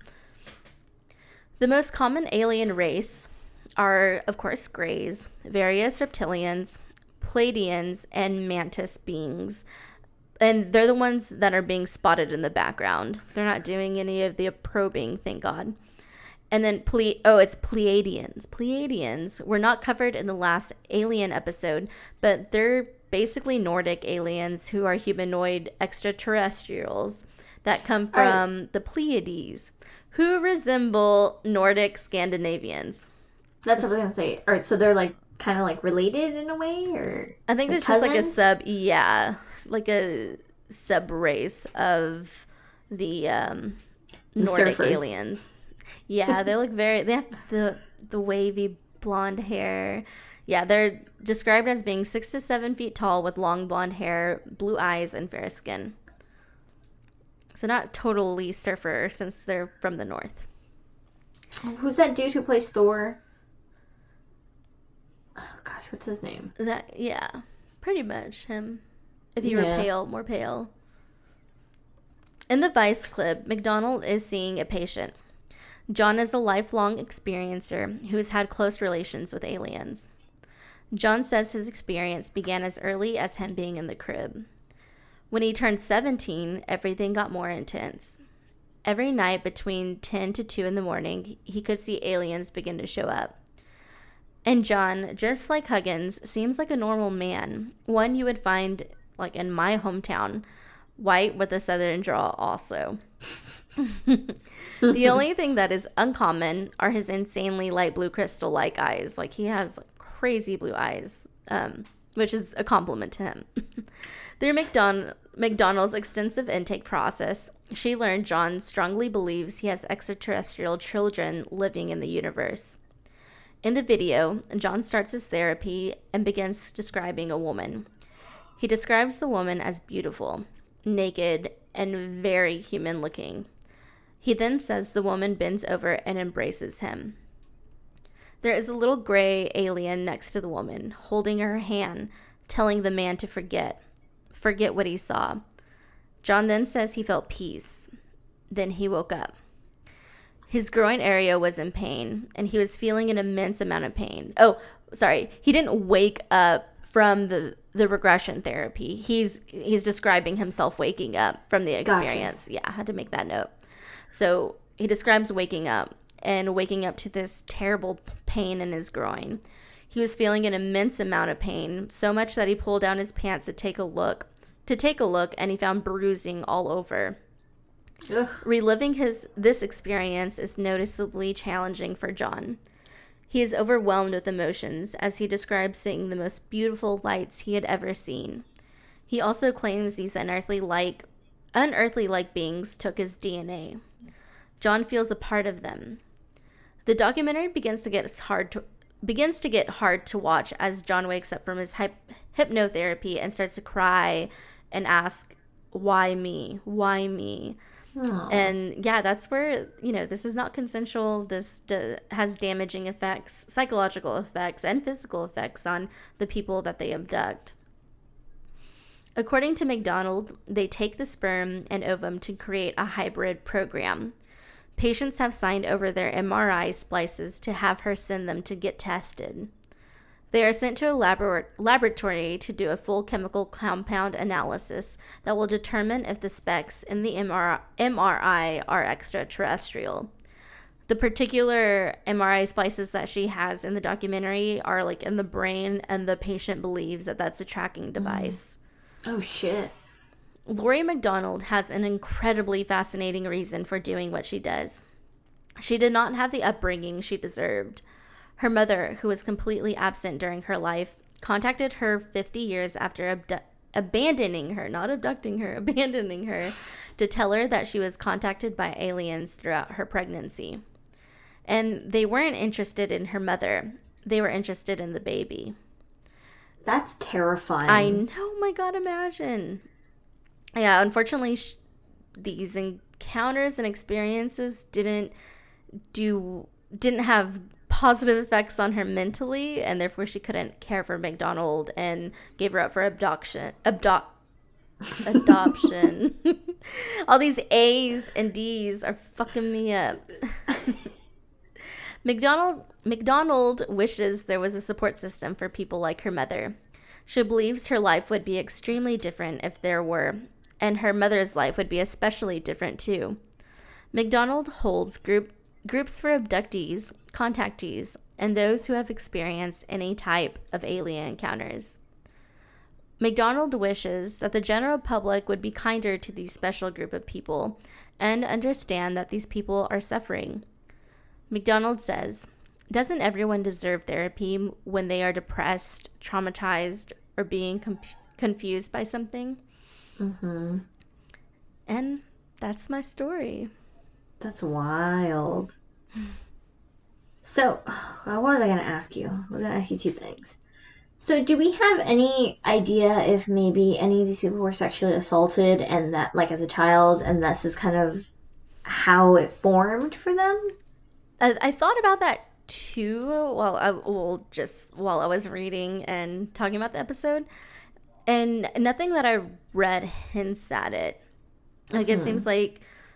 S2: The most common alien race are, of course, Greys, various reptilians, Pleiadians, and mantis beings. And they're the ones that are being spotted in the background. They're not doing any of the probing, thank God. And then, Ple- oh, it's Pleiadians. Pleiadians were not covered in the last Alien episode, but they're basically Nordic aliens who are humanoid extraterrestrials that come from right. the Pleiades, who resemble Nordic Scandinavians.
S1: That's what I was going to say. All right, so they're like kind of like related in a way? Or
S2: I think it's just like a sub, yeah, like a sub race of the um, Nordic Surfers. aliens. Yeah, they look very, they have the the wavy blonde hair. Yeah, they're described as being six to seven feet tall with long blonde hair, blue eyes, and fair skin. So not totally surfer since they're from the north.
S1: Who's that dude who plays Thor? Oh, gosh, what's his name?
S2: That Yeah, pretty much him. If you
S1: yeah.
S2: were pale, more pale. In the Vice clip, McDonald is seeing a patient. John is a lifelong experiencer who has had close relations with aliens. John says his experience began as early as him being in the crib. When he turned seventeen, everything got more intense. Every night between ten to two in the morning, he could see aliens begin to show up. And John, just like Huggins, seems like a normal man, one you would find like in my hometown, white with a southern drawl also. The only thing that is uncommon are his insanely light blue crystal-like eyes. Like, he has crazy blue eyes, um, which is a compliment to him. Through McDon- McDonald's extensive intake process, she learned John strongly believes he has extraterrestrial children living in the universe. In the video, John starts his therapy and begins describing a woman. He describes the woman as beautiful, naked, and very human-looking. He then says the woman bends over and embraces him. There is a little gray alien next to the woman, holding her hand, telling the man to forget. Forget what he saw. John then says he felt peace. Then he woke up. His groin area was in pain, and he was feeling an immense amount of pain. Oh, sorry. He didn't wake up from the, the regression therapy. He's he's describing himself waking up from the experience. Gotcha. Yeah, I had to make that note. So he describes waking up and waking up to this terrible pain in his groin. He was feeling an immense amount of pain, so much that he pulled down his pants to take a look, to take a look, and he found bruising all over. Ugh. Reliving his this experience is noticeably challenging for John. He is overwhelmed with emotions as he describes seeing the most beautiful lights he had ever seen. He also claims these unearthly like unearthly like beings took his D N A. John feels a part of them. The documentary begins to get hard to begins to get hard to watch as John wakes up from his hyp- hypnotherapy and starts to cry and ask, "Why me? Why me?" Aww. And yeah, that's where, you know, this is not consensual. This d- has damaging effects, psychological effects, and physical effects on the people that they abduct. According to McDonald, they take the sperm and ovum to create a hybrid program. Patients have signed over their M R I splices to have her send them to get tested. They are sent to a labor- laboratory to do a full chemical compound analysis that will determine if the specks in the M R I are extraterrestrial. The particular M R I splices that she has in the documentary are like in the brain, and the patient believes that that's a tracking device.
S1: Mm. Oh, shit.
S2: Laurie McDonald has an incredibly fascinating reason for doing what she does. She did not have the upbringing she deserved. Her mother, who was completely absent during her life, contacted her fifty years after abdu- abandoning her, not abducting her, abandoning her, to tell her that she was contacted by aliens throughout her pregnancy. And they weren't interested in her mother. They were interested in the baby.
S1: That's terrifying.
S2: I know, my God, imagine. Yeah, unfortunately, sh- these encounters and experiences didn't do didn't have positive effects on her mentally, and therefore she couldn't care for McDonald and gave her up for abduction. Abdo- adoption. All these A's and D's are fucking me up. McDonald McDonald wishes there was a support system for people like her mother. She believes her life would be extremely different if there were, and her mother's life would be especially different too. McDonald holds group groups for abductees, contactees, and those who have experienced any type of alien encounters. McDonald wishes that the general public would be kinder to these special group of people and understand that these people are suffering. McDonald says, "Doesn't everyone deserve therapy when they are depressed, traumatized, or being com- confused by something?"
S1: Mm-hmm.
S2: And that's my story.
S1: That's wild. So, what was I going to ask you? I was going to ask you two things. So, do we have any idea if maybe any of these people were sexually assaulted and that, like, as a child, and this is kind of how it formed for them?
S2: I, I thought about that too while I well, just while I was reading and talking about the episode, and nothing that I read hints at it. Like, mm-hmm. It seems like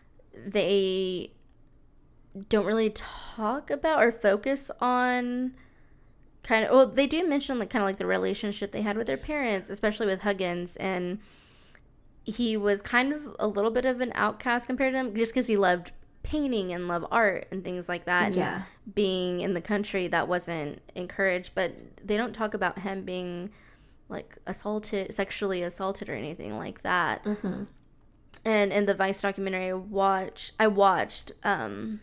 S2: they don't really talk about or focus on kind of, well, they do mention like kind of like the relationship they had with their parents, especially with Huggins, and he was kind of a little bit of an outcast compared to them just because he loved painting and loved art and things like that.
S1: Yeah.
S2: And being in the country that wasn't encouraged, but they don't talk about him being like assaulted, sexually assaulted or anything like that.
S1: Mm-hmm. And
S2: in the Vice documentary I watch, I watched, um,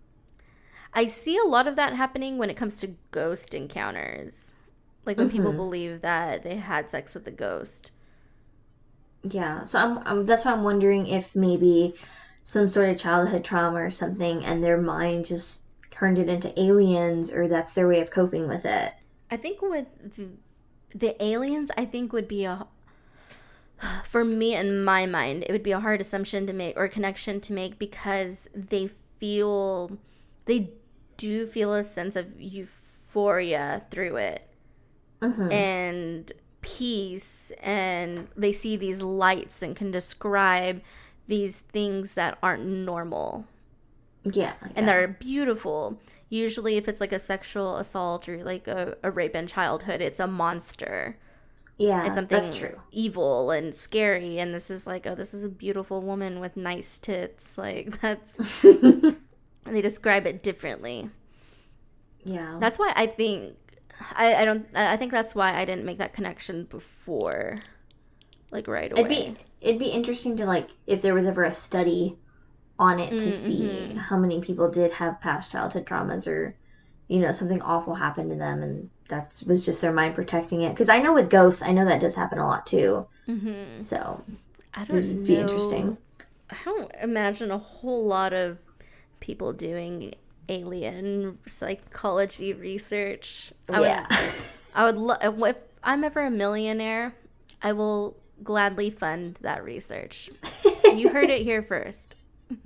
S2: I see a lot of that happening when it comes to ghost encounters. Like when mm-hmm. people believe that they had sex with a ghost.
S1: Yeah, so I'm, I'm, that's why I'm wondering if maybe some sort of childhood trauma or something and their mind just turned it into aliens, or that's their way of coping with it.
S2: I think with the, the aliens, I think would be a... For me, in my mind, it would be a hard assumption to make or connection to make because they feel, they do feel a sense of euphoria through it mm-hmm. and peace, and they see these lights and can describe these things that aren't normal.
S1: Yeah,
S2: and
S1: yeah.
S2: they're beautiful. Usually if it's like a sexual assault or like a, a rape in childhood, it's a monster.
S1: Yeah,
S2: It's something
S1: that's true.
S2: evil and scary, and this is like, oh, this is a beautiful woman with nice tits. Like, that's... they describe it differently.
S1: Yeah.
S2: That's why I think... I, I don't... I think that's why I didn't make that connection before. Like, right away.
S1: It'd be, it'd be interesting to, like, if there was ever a study on it to mm-hmm. see how many people did have past childhood traumas or, you know, something awful happened to them and that was just their mind protecting it. Because I know with ghosts, I know that does happen a lot too. Mm-hmm. So,
S2: I don't it'd be know. interesting. I don't imagine a whole lot of people doing alien psychology research. I
S1: yeah.
S2: would, I would lo- if I'm ever a millionaire, I will gladly fund that research. You heard it here first.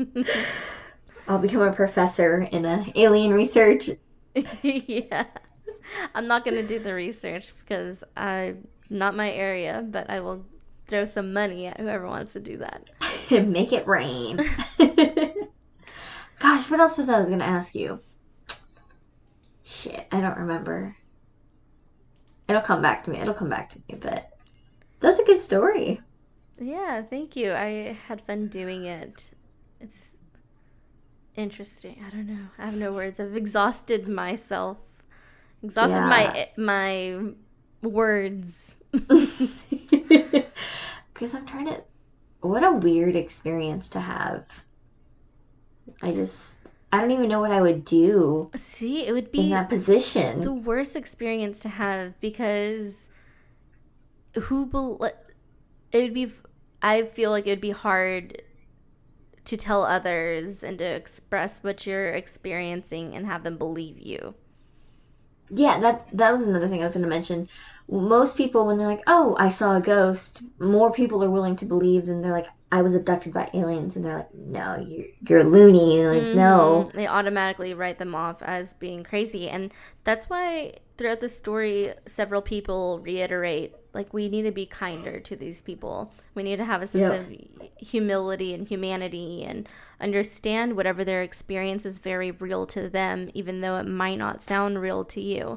S1: I'll become a professor in a alien research.
S2: Yeah. I'm not going to do the research because I not my area, but I will throw some money at whoever wants to do that.
S1: Make it rain. Gosh, what else was I was going to ask you? Shit, I don't remember. It'll come back to me. It'll come back to me, but that's a good story.
S2: Yeah, thank you. I had fun doing it. It's interesting. I don't know. I have no words. I've exhausted myself. Exhausted yeah. my my words.
S1: Because I'm trying to... What a weird experience to have. I just... I don't even know what I would do.
S2: See, it would be...
S1: in that position.
S2: The worst experience to have because who... Be- it would be... I feel like it would be hard to tell others and to express what you're experiencing and have them believe you.
S1: Yeah, that that was another thing I was going to mention. Most people, when they're like, oh, I saw a ghost, more people are willing to believe than they're like, I was abducted by aliens. And they're like, no, you're, you're loony. Like, mm-hmm. no.
S2: They automatically write them off as being crazy. And that's why throughout the story, several people reiterate, like, we need to be kinder to these people. We need to have a sense yeah. of humility and humanity and understand whatever their experience is very real to them, even though it might not sound real to you.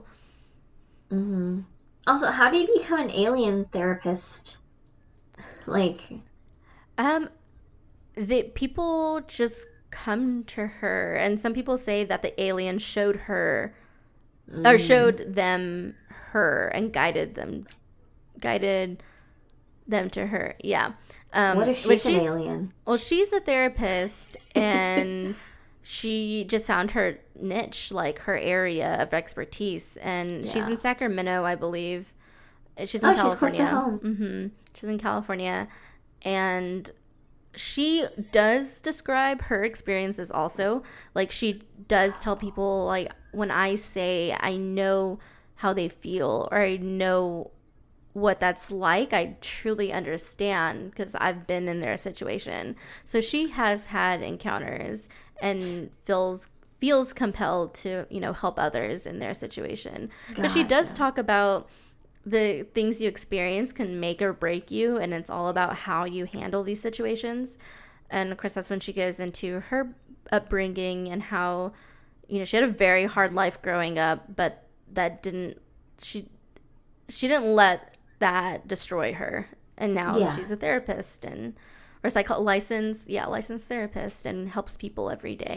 S1: Mm-hmm. Also, how do you become an alien therapist? Like...
S2: Um, the people just come to her, and some people say that the alien showed her, mm. or showed them her and guided them, guided them to her. Yeah.
S1: Um, what if she's, she's an alien?
S2: Well, she's a therapist, and she just found her niche, like her area of expertise, and yeah. she's in Sacramento, I believe. She's in
S1: oh,
S2: California.
S1: She's close to home.
S2: Mm-hmm. She's in California. And she does describe her experiences also. Like, she does tell people, like, when I say I know how they feel or I know what that's like, I truly understand because I've been in their situation. So she has had encounters and feels feels compelled to, you know, help others in their situation. Because gotcha. She does talk about the things you experience can make or break you, and it's all about how you handle these situations. And of course, that's when she goes into her upbringing and how, you know, she had a very hard life growing up, but that didn't she she didn't let that destroy her. And now yeah. she's a therapist and or psycho licensed yeah licensed therapist and helps people every day.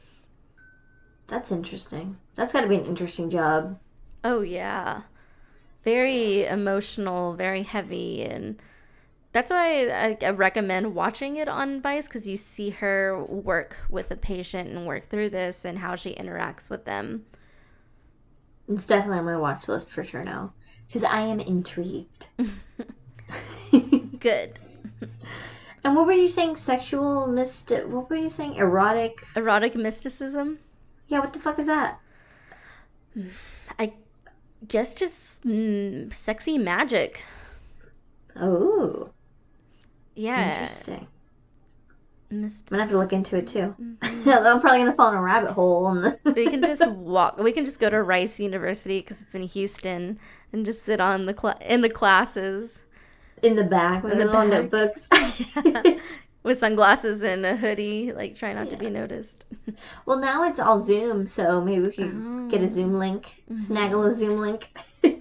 S1: That's interesting. That's got to be an interesting job.
S2: Oh yeah. Very emotional, very heavy, and that's why I, I recommend watching it on Vice, because you see her work with a patient and work through this and how she interacts with them.
S1: It's definitely on my watch list for sure now, because I am intrigued.
S2: Good.
S1: And what were you saying? Sexual mysti- What were you saying? Erotic?
S2: Erotic mysticism?
S1: Yeah, what the fuck is that?
S2: I guess just mm, sexy magic.
S1: Oh.
S2: Yeah.
S1: Interesting.
S2: Mysticism.
S1: I'm gonna have to look into it too. Mm-hmm. I'm probably gonna fall in a rabbit hole. And the
S2: we can just walk. We can just go to Rice University because it's in Houston and just sit on the cl- in the classes.
S1: In the back with the little notebooks.
S2: Yeah. With sunglasses and a hoodie, like try not
S1: Yeah.
S2: to be noticed.
S1: Well, now it's all Zoom, so maybe we could
S2: Oh.
S1: get a Zoom link,
S2: Mhm.
S1: snaggle a Zoom link.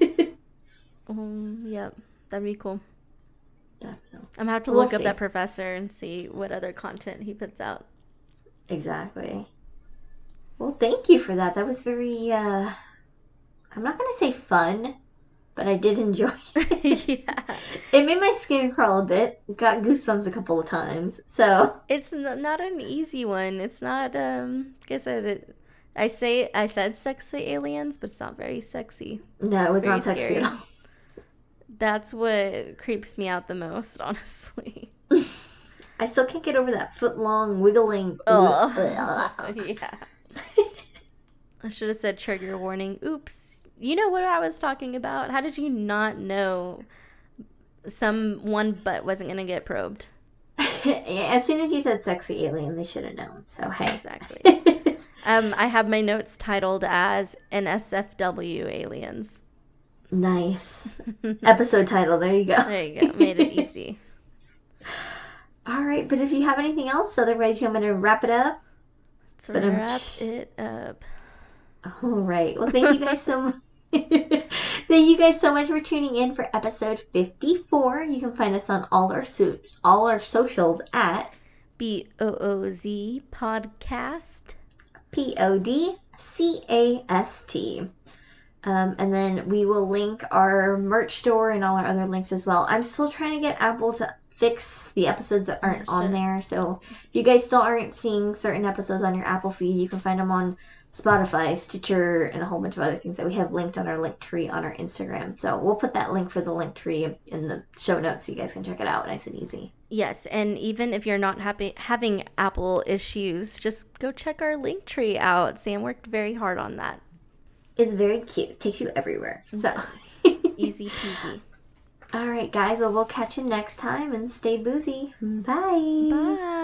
S2: Um, yep, that'd be cool.
S1: Definitely.
S2: I'm gonna have to
S1: We'll
S2: look up
S1: see.
S2: that professor and see what other content he puts out.
S1: Exactly. Well, thank you for that. That was very, uh, I'm not going to say fun, but I did enjoy it.
S2: Yeah,
S1: It made my skin crawl a bit. Got goosebumps a couple of times. So,
S2: it's n- not an easy one. It's not. Um, like I said, it, I say I said sexy aliens, but it's not very sexy.
S1: no, it was
S2: very
S1: not sexy
S2: scary.
S1: at all.
S2: That's what creeps me out the most, honestly.
S1: I still can't get over that foot long wiggling.
S2: Oh, yeah. I should have said trigger warning. Oops. You know what I was talking about? How did you not know some one butt wasn't going to get probed?
S1: As soon as you said sexy alien, they should have known. So, hey.
S2: Exactly. um, I have my notes titled as N S F W aliens.
S1: Nice. Episode title. There you go.
S2: There you go. Made it easy.
S1: All right, but if you have anything else, otherwise I'm going to wrap it up.
S2: Let's
S1: But I'm-
S2: wrap it up.
S1: All right. Well, thank you guys so much. Thank you guys so much for tuning in for episode fifty-four. You can find us on all our so- all our socials at
S2: B O O Z podcast.
S1: P O D C A S T. Um, and then we will link our merch store and all our other links as well. I'm still trying to get Apple to fix the episodes that aren't
S2: Oh,
S1: on
S2: shit.
S1: there. So if you guys still aren't seeing certain episodes on your Apple feed, you can find them on Spotify, Stitcher, and a whole bunch of other things that we have linked on our link tree on our Instagram. So we'll put that link for the link tree in the show notes so you guys can check it out nice and easy.
S2: Yes, and even if you're not happy having Apple issues, just go check our link tree out. Sam worked very hard on that.
S1: It's very cute. It takes you everywhere. So
S2: Easy peasy.
S1: all right, guys. Well, we'll catch you next time and stay boozy. Bye.
S2: Bye.